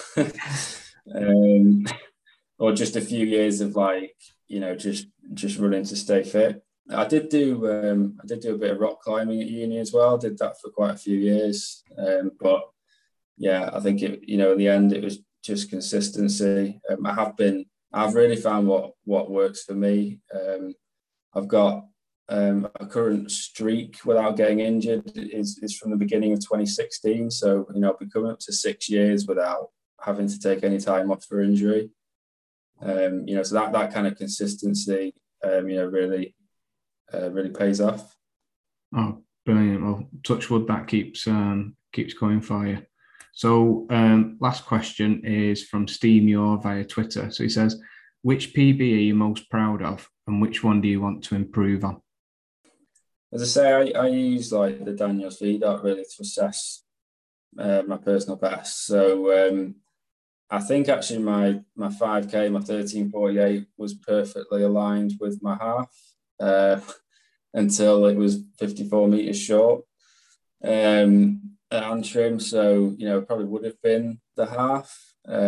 Or just a few years of just running to stay fit. I did do a bit of rock climbing at uni as well. Did that for quite a few years, but yeah, I think in the end it was just consistency. I've really found what works for me. I've got a current streak without getting injured is from the beginning of 2016. So I've been coming up to 6 years without having to take any time off for injury. So that kind of consistency, really pays off. Oh, brilliant! Well, touch wood, that keeps going for you. So, last question is from Steve Muir via Twitter. So he says, which PB are you most proud of, and which one do you want to improve on? As I say, I use like the Daniels VDOT really to assess my personal best. So I think actually my 5K, my 13:48 was perfectly aligned with my half until it was 54 meters short at Antrim. So probably would have been the half,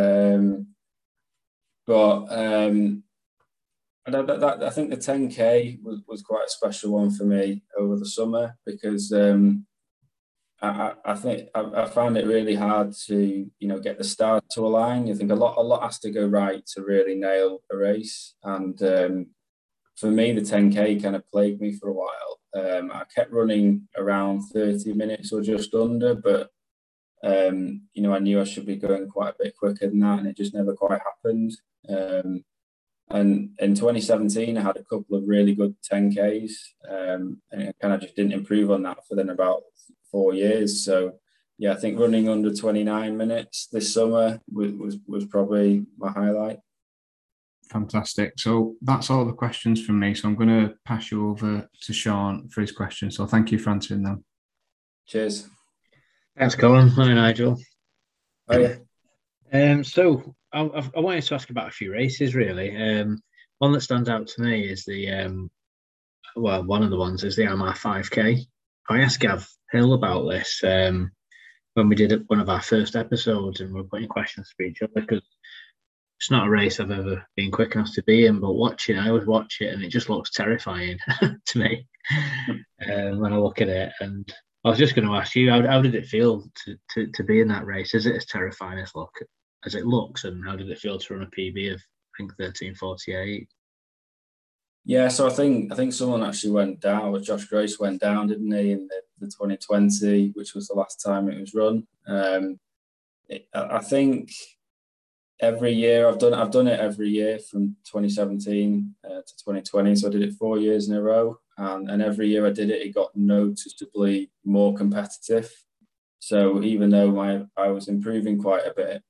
but I think the 10K was quite a special one for me over the summer because I think I found it really hard to get the start to align. I think a lot has to go right to really nail a race, and for me the 10K kind of plagued me for a while. I kept running around 30 minutes or just under, but I knew I should be going quite a bit quicker than that, and it just never quite happened. And in 2017, I had a couple of really good 10Ks, and I kind of just didn't improve on that for then about 4 years. So, yeah, I think running under 29 minutes this summer was probably my highlight. Fantastic. So that's all the questions from me. So I'm going to pass you over to Sean for his questions. So thank you for answering them. Cheers. Thanks, Colin. Hi, Nigel. Hiya. So I wanted to ask about a few races, really. One that stands out to me is one of the ones is the Armagh 5K. I asked Gav Hill about this when we did one of our first episodes, and we were putting questions to each other because it's not a race I've ever been quick enough to be in, but I always watch it and it just looks terrifying to me when I look at it. And I was just going to ask you, how did it feel to be in that race? Is it as terrifying as it looks, and how did it feel to run a PB of, I think, 13:48? Yeah, so I think someone actually went down. Josh Grace went down, didn't he, in the 2020, which was the last time it was run. I think every year I've done it every year from 2017 to 2020. So I did it 4 years in a row, and every year I did it, it got noticeably more competitive. So even though I was improving quite a bit,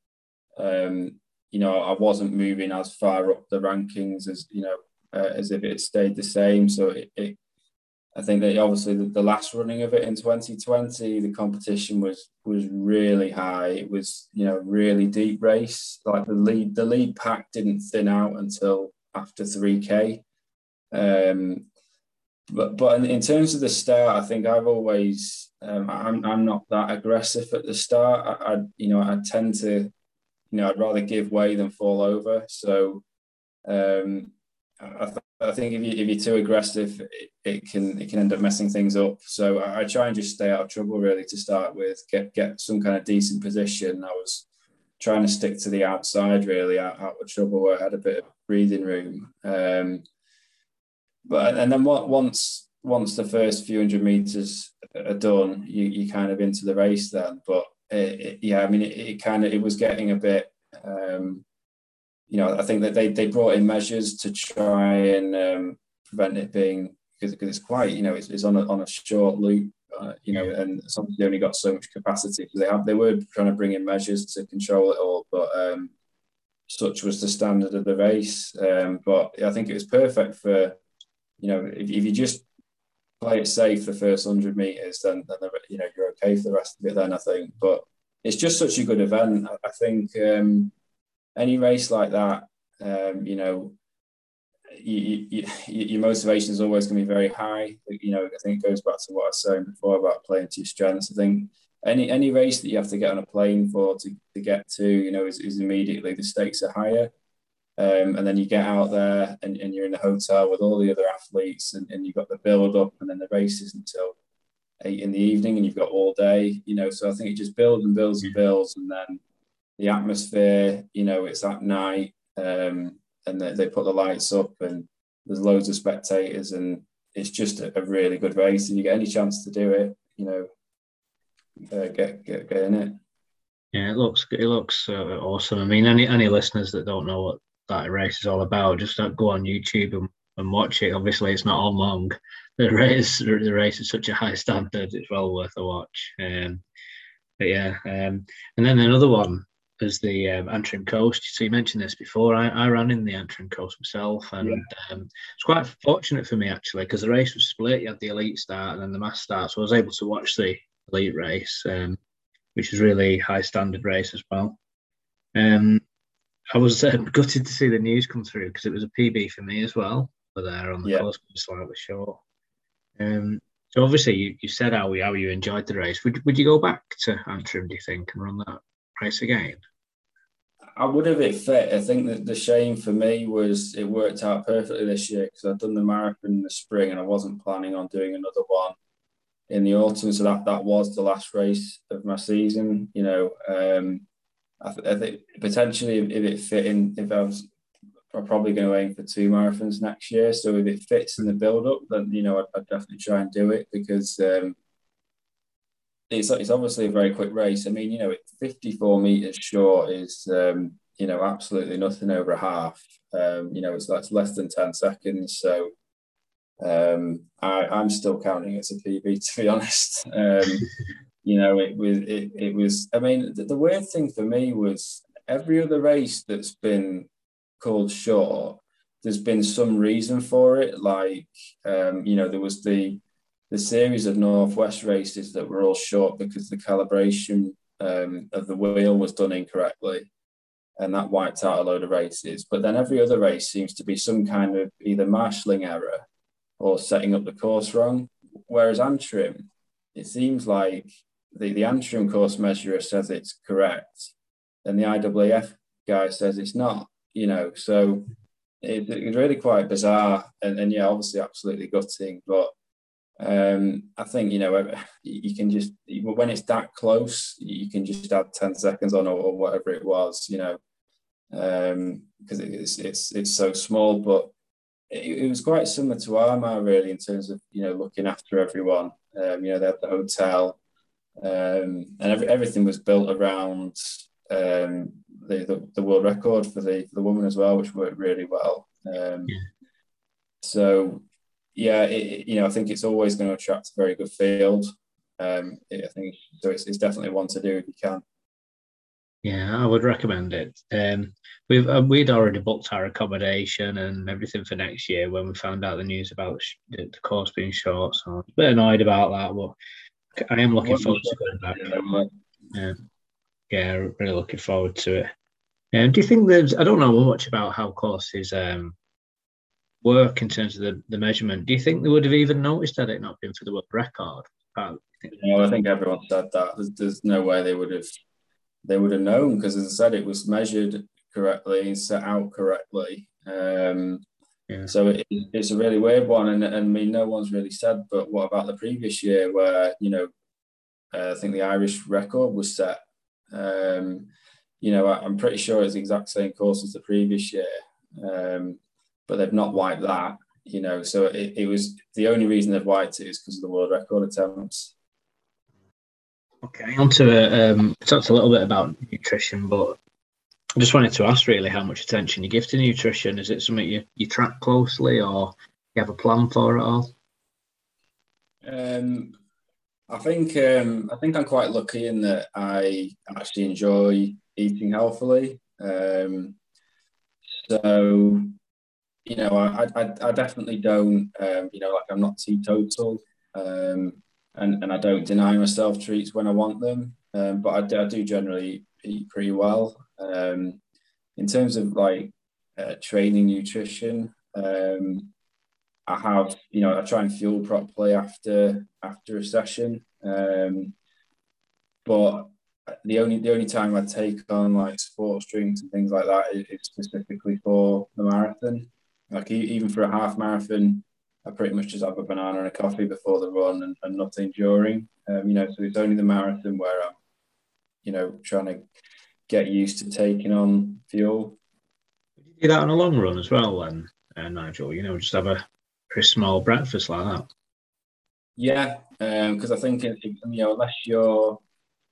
I wasn't moving as far up the rankings as if it stayed the same. So I think that obviously the last running of it in 2020, the competition was really high. It was really deep race. Like the lead pack didn't thin out until after 3K. But in terms of the start, I think I've always I'm not that aggressive at the start. I tend to I'd rather give way than fall over. So I think if you're too aggressive, it can end up messing things up. So I try and just stay out of trouble really to start with, get some kind of decent position. I was trying to stick to the outside really, out of trouble where I had a bit of breathing room. But then once the first few hundred meters are done, you kind of into the race then. But it was getting a bit. I think that they brought in measures to try and prevent it being, because it's quite, it's on a short loop and sometimes they only got so much capacity because they were trying to bring in measures to control it all, but such was the standard of the race. But I think it was perfect for, if you just play it safe the first 100 meters, then you're okay for the rest of it. Then I think, but it's just such a good event. I think any race like that, your motivation is always going to be very high. I think it goes back to what I was saying before about playing to your strengths. I think any race that you have to get on a plane for to get to, is immediately the stakes are higher. And then you get out there and you're in the hotel with all the other athletes and you've got the build up, and then the race isn't until 8 in the evening and you've got all day, so I think it just builds and builds and builds. And then the atmosphere, it's at night, and they put the lights up and there's loads of spectators, and it's just a really good race. And you get any chance to do it, get in it. Yeah, it looks awesome. I mean, any listeners that don't know what that race is all about, just go on YouTube and watch it. Obviously, it's not on long. The race is such a high standard; it's well worth a watch. And then another one is the Antrim Coast. So you mentioned this before. I ran in the Antrim Coast myself, and it's quite fortunate for me actually because the race was split. You had the elite start and then the mass start, so I was able to watch the elite race, which is really high standard race as well. I was gutted to see the news come through because it was a PB for me as well. But there on the course, slightly short. So obviously you said how you enjoyed the race. Would you go back to Antrim, do you think, and run that race again? I would have it fit. I think that the shame for me was it worked out perfectly this year because I'd done the marathon in the spring and I wasn't planning on doing another one in the autumn. So that was the last race of my season. I think potentially if it fit in, I'm probably going to aim for 2 marathons next year. So if it fits in the build-up, then I'd definitely try and do it because it's obviously a very quick race. I mean, 54 meters short is absolutely nothing over a half. It's less than 10 seconds. So I'm still counting it as a PB, to be honest. It was. I mean, the weird thing for me was every other race that's been called short, there's been some reason for it. Like, there was the series of Northwest races that were all short because the calibration of the wheel was done incorrectly, and that wiped out a load of races. But then every other race seems to be some kind of either marshalling error or setting up the course wrong. Whereas Antrim, it seems like the Antrim course measurer says it's correct, and the IAAF guy says it's not. So it's really quite bizarre, and obviously absolutely gutting. But I think you can just, when it's that close, you can just add 10 seconds on or whatever it was, because it's so small. But it was quite similar to Armagh really in terms of looking after everyone. They had the hotel, and everything was built around the world record for the woman as well, which worked really well. So I think it's always going to attract a very good field. I think so. It's definitely one to do if you can. Yeah, I would recommend it. We'd already booked our accommodation and everything for next year when we found out the news about the course being short. So I was a bit annoyed about that, but I am looking forward to going back. Yeah, really looking forward to it. Do you think I don't know much about how courses work in terms of the measurement. Do you think they would have even noticed had it not been for the world record? I think everyone said that. There's no way they would have known because, as I said, it was measured correctly and set out correctly. So it's a really weird one, and I mean, no one's really said. But what about the previous year, where I think the Irish record was set? I'm pretty sure it's the exact same course as the previous year, but they've not wiped that. So it was the only reason they've wiped it is because of the world record attempts. Okay, on to talked a little bit about nutrition, but I just wanted to ask really how much attention you give to nutrition. Is it something you track closely, or you have a plan for it all? I think I'm quite lucky in that I actually enjoy eating healthily. So I definitely don't. Like I'm not teetotal, and I don't deny myself treats when I want them. But I do generally eat pretty well. In terms of like training nutrition, I try and fuel properly after a session. But the only time I take on like sports drinks and things like that is specifically for the marathon. Like even for a half marathon, I pretty much just have a banana and a coffee before the run and nothing during. So it's only the marathon where I'm, trying to get used to taking on fuel. Would you do that on a long run as well, then, Nigel? Just have a pretty small breakfast like that. Yeah, because I think unless you're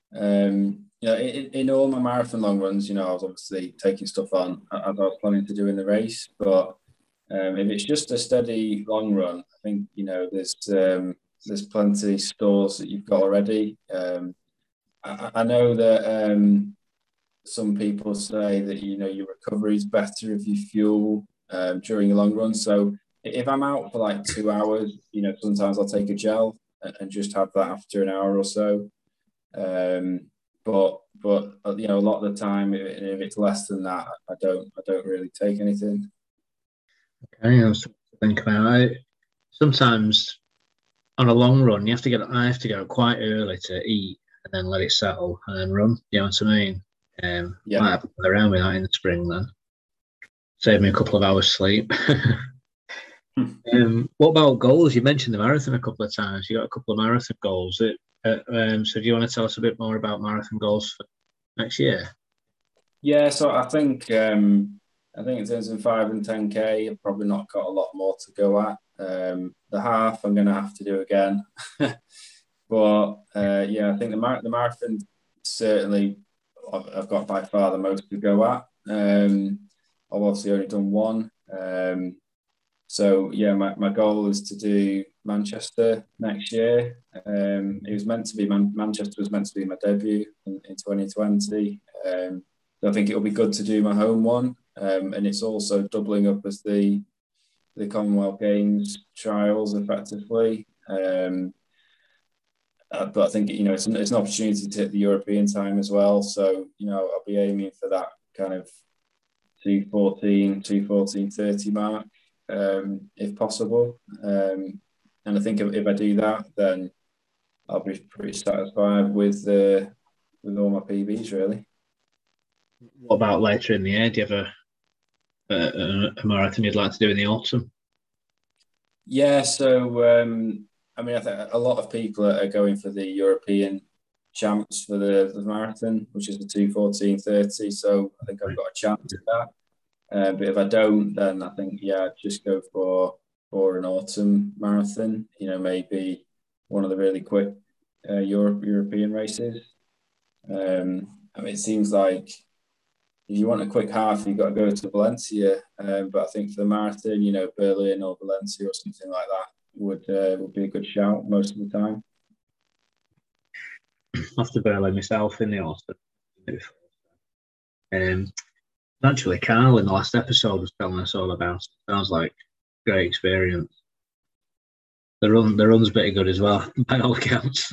in all my marathon long runs, I was obviously taking stuff on as I was planning to do in the race. But if it's just a steady long run, I think there's plenty of stores that you've got already. I know that some people say that your recovery is better if you fuel during a long run. So if I'm out for like 2 hours, sometimes I'll take a gel and just have that after an hour or so. But a lot of the time, if it's less than that, I don't really take anything. Okay, I was thinking about it. Sometimes on a long run, I have to go quite early to eat and then let it settle and then run. You know what I mean? Yeah. Might have to play around with that in the spring then. Save me a couple of hours sleep. What about goals? You mentioned the marathon a couple of times. You got a couple of marathon goals. So do you want to tell us a bit more about marathon goals for next year? Yeah, so I think in terms of 5 and 10K, I've probably not got a lot more to go at. The half I'm going to have to do again, but I think the marathon certainly I've got by far the most to go at. I've obviously only done one. So yeah, my goal is to do Manchester next year. It was meant to be Manchester was meant to be my debut in 2020. So I think it'll be good to do my home one, and it's also doubling up as the Commonwealth Games trials effectively. But I think it's an opportunity to hit the European time as well. So I'll be aiming for that kind of 2:14:30 mark. If possible. And I think if I do that, then I'll be pretty satisfied with all my PBs, really. What about later in the year? Do you have a marathon you'd like to do in the autumn? Yeah, so I think a lot of people are going for the European champs for the marathon, which is the 2:14:30. So I think I've got a chance at that. But if I don't, then I think I'd just go for an autumn marathon. Maybe one of the really quick European races. It seems like if you want a quick half, you've got to go to Valencia. But I think for the marathon, Berlin or Valencia or something like that would be a good shout most of the time. After Berlin myself in the autumn. Actually, Carl in the last episode was telling us all about it. Sounds like a great experience. The run's pretty good as well, by all accounts.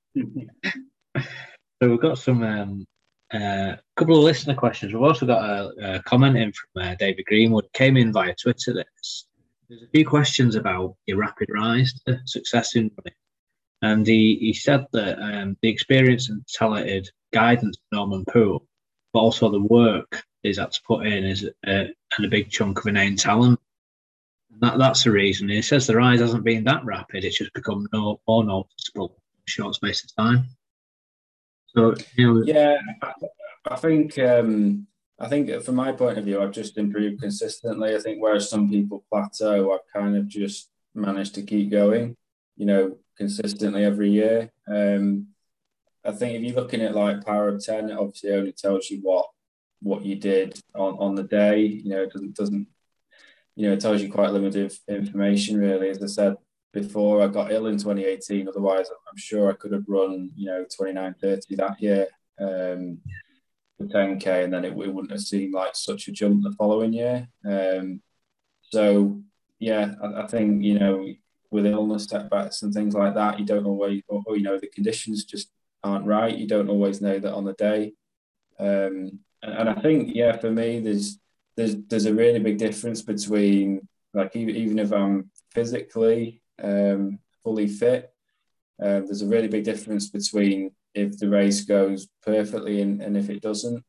So we've got some couple of listener questions. We've also got a comment in from David Greenwood. Came in via Twitter. There's a few questions about your rapid rise to success in running, and he said that the experience and talented guidance of Norman Poole, but also the work he's had to put in is and a big chunk of innate talent. That's the reason. He says the rise hasn't been that rapid; it's just become more noticeable in a short space of time. So yeah, I think from my point of view, I've just improved consistently. I think whereas some people plateau, I've kind of just managed to keep going, consistently every year. I think if you're looking at like Power of 10, it obviously only tells you what you did on the day. It doesn't it tells you quite limited information really. As I said, before I got ill in 2018. Otherwise, I'm sure I could have run, 29:30 that year for 10K, and then it wouldn't have seemed like such a jump the following year. So, yeah, I think, with illness setbacks and things like that, you don't always, or the conditions just aren't right. You don't always know that on the day. And I think, yeah, for me, there's a really big difference between, like, even if I'm physically fully fit, there's a really big difference between if the race goes perfectly and if it doesn't.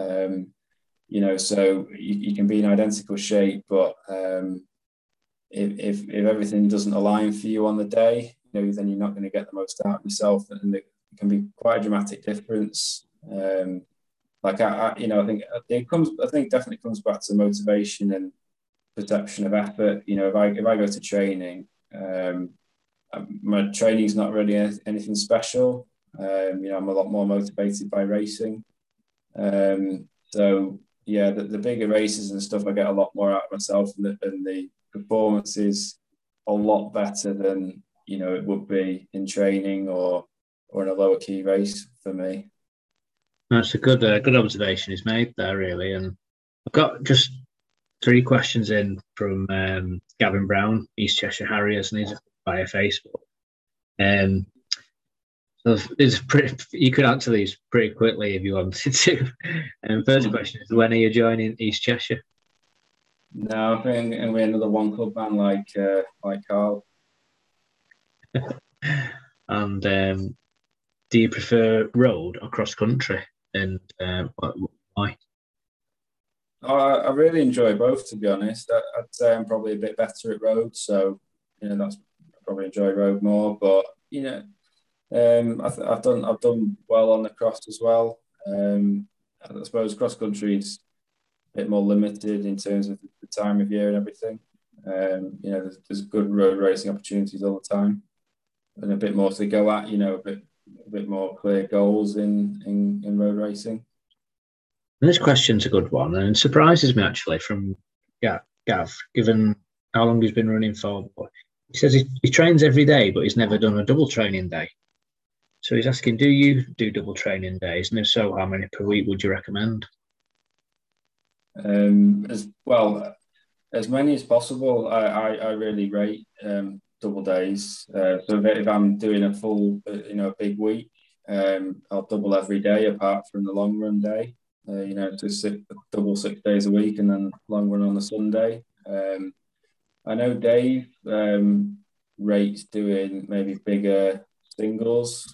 So you can be in identical shape, but if everything doesn't align for you on the day, then you're not going to get the most out of yourself, and it can be quite a dramatic difference. I think it definitely comes back to motivation and perception of effort. If I go to training, my training's not really anything special. I'm a lot more motivated by racing. So yeah, the bigger races and stuff, I get a lot more out of myself, and the performance is a lot better than it would be in training or in a lower key race for me. That's a good observation he's made there, really. And I've got just 3 questions in from Gavin Brown, East Cheshire Harriers, and he's via Facebook. So you could answer these pretty quickly if you wanted to. First question is, when are you joining East Cheshire? No, I think I'm going to be another one club man like Carl. And do you prefer road or cross country? And why? I really enjoy both, to be honest. I'd say I'm probably a bit better at road, so I probably enjoy road more. But I've done well on the cross as well. I suppose cross country is a bit more limited in terms of the time of year and everything. There's good road racing opportunities all the time, and a bit more to go at. A bit more clear goals in road racing. And this question's a good one, and it surprises me actually from Gav, given how long he's been running for. He says he trains every day, but he's never done a double training day. So he's asking, do you do double training days? And if so, how many per week would you recommend? As many as possible. I really rate double days. So if I'm doing a full, big week, I'll double every day apart from the long run day. Double 6 days a week and then long run on the Sunday. I know Dave rates doing maybe bigger singles.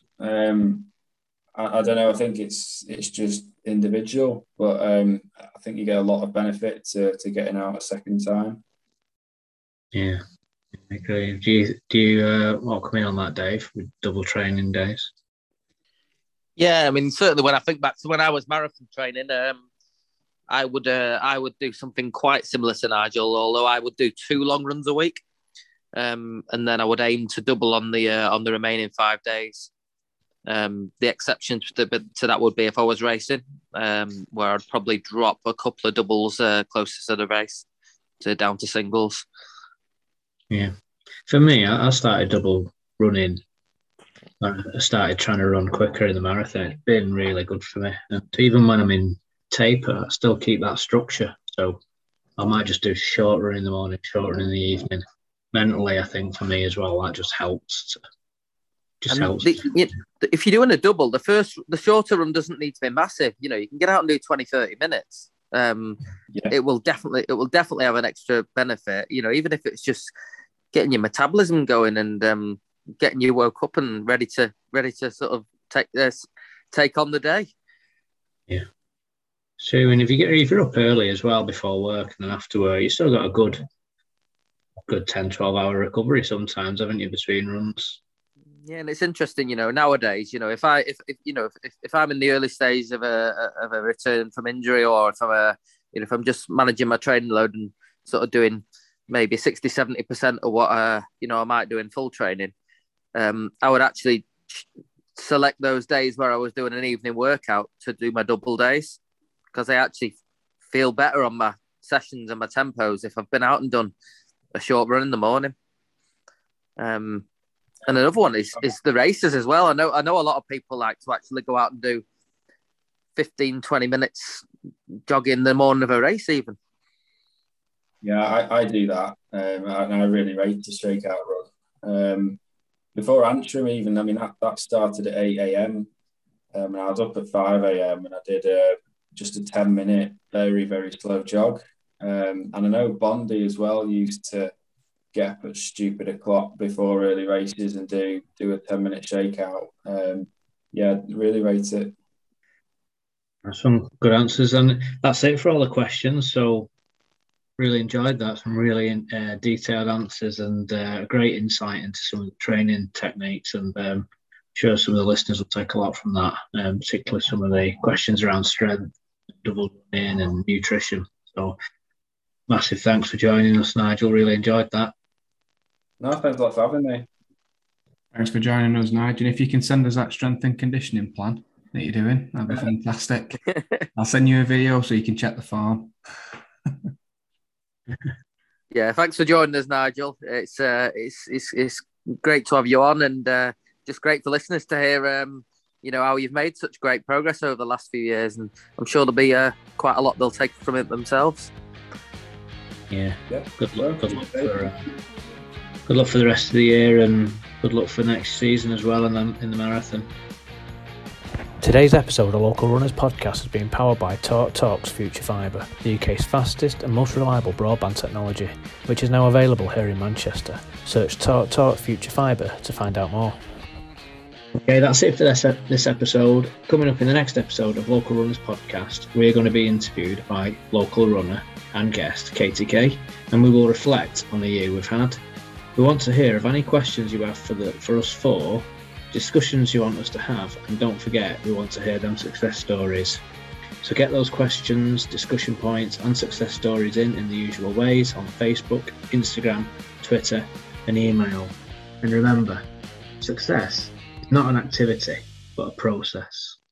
I don't know. I think it's just individual, but I think you get a lot of benefit to getting out a second time. Yeah, I agree. Do you come in on that, Dave, with double training days? Yeah, I mean, certainly when I think back to when I was marathon training, I would do something quite similar to Nigel, although I would do 2 long runs a week, and then I would aim to double on the remaining 5 days. The exception to that would be if I was racing, where I'd probably drop a couple of doubles closest to the race down to singles. Yeah, for me, I started double running. I started trying to run quicker in the marathon. It's been really good for me. And even when I'm in taper, I still keep that structure. So I might just do shorter in the morning, shorter in the evening. Mentally, I think for me as well, that just helps. If you're doing a double, the shorter run doesn't need to be massive. You can get out and do 20-30 minutes. It will definitely have an extra benefit. Even if it's just getting your metabolism going and getting you woke up and ready to sort of take on the day. Yeah. So, and if you're up early as well before work and then after work, you still got a good 10-12 hour recovery sometimes, haven't you, between runs? Yeah, and it's interesting, nowadays, if I'm in the early stage of a return from injury, or if I'm just managing my training load and sort of doing maybe 60-70% of what I might do in full training, I would actually select those days where I was doing an evening workout to do my double days, because I actually feel better on my sessions and my tempos if I've been out and done a short run in the morning. And another one is the races as well. I know a lot of people like to actually go out and do 15, 20 minutes jogging the morning of a race even. Yeah, I do that. And I really rate the strikeout run. Before Antrim even, I mean, that started at 8 a.m. And I was up at 5 a.m. and I did just a 10-minute, very, very slow jog. And I know Bondi as well used to get up at stupid o'clock before early races and do a 10-minute shakeout. Yeah, really rate it. Some good answers, and that's it for all the questions. So really enjoyed that. Some really detailed answers and great insight into some of the training techniques, and I'm sure some of the listeners will take a lot from that, particularly some of the questions around strength, double running and nutrition. So massive thanks for joining us, Nigel. Really enjoyed that. No, thanks a lot for having me. Thanks for joining us, Nigel. If you can send us that strength and conditioning plan that you're doing, that'd be fantastic. I'll send you a video so you can check the form. Yeah, thanks for joining us, Nigel. It's great to have you on, and just great for listeners to hear how you've made such great progress over the last few years, and I'm sure there'll be quite a lot they'll take from it themselves. Yeah. Good luck for the rest of the year, and good luck for next season as well, and then in the marathon. Today's episode of Local Runners Podcast has been powered by TalkTalk's Future Fibre, the UK's fastest and most reliable broadband technology, which is now available here in Manchester. Search TalkTalk Future Fibre to find out more. Okay, that's it for this episode. Coming up in the next episode of Local Runners Podcast, we're going to be interviewed by local runner and guest Katie Kay, and we will reflect on the year we've had. We want to hear of any questions you have for us four, discussions you want us to have, and don't forget, we want to hear them success stories. So get those questions, discussion points and success stories in the usual ways on Facebook, Instagram, Twitter and email. And remember, success is not an activity but a process.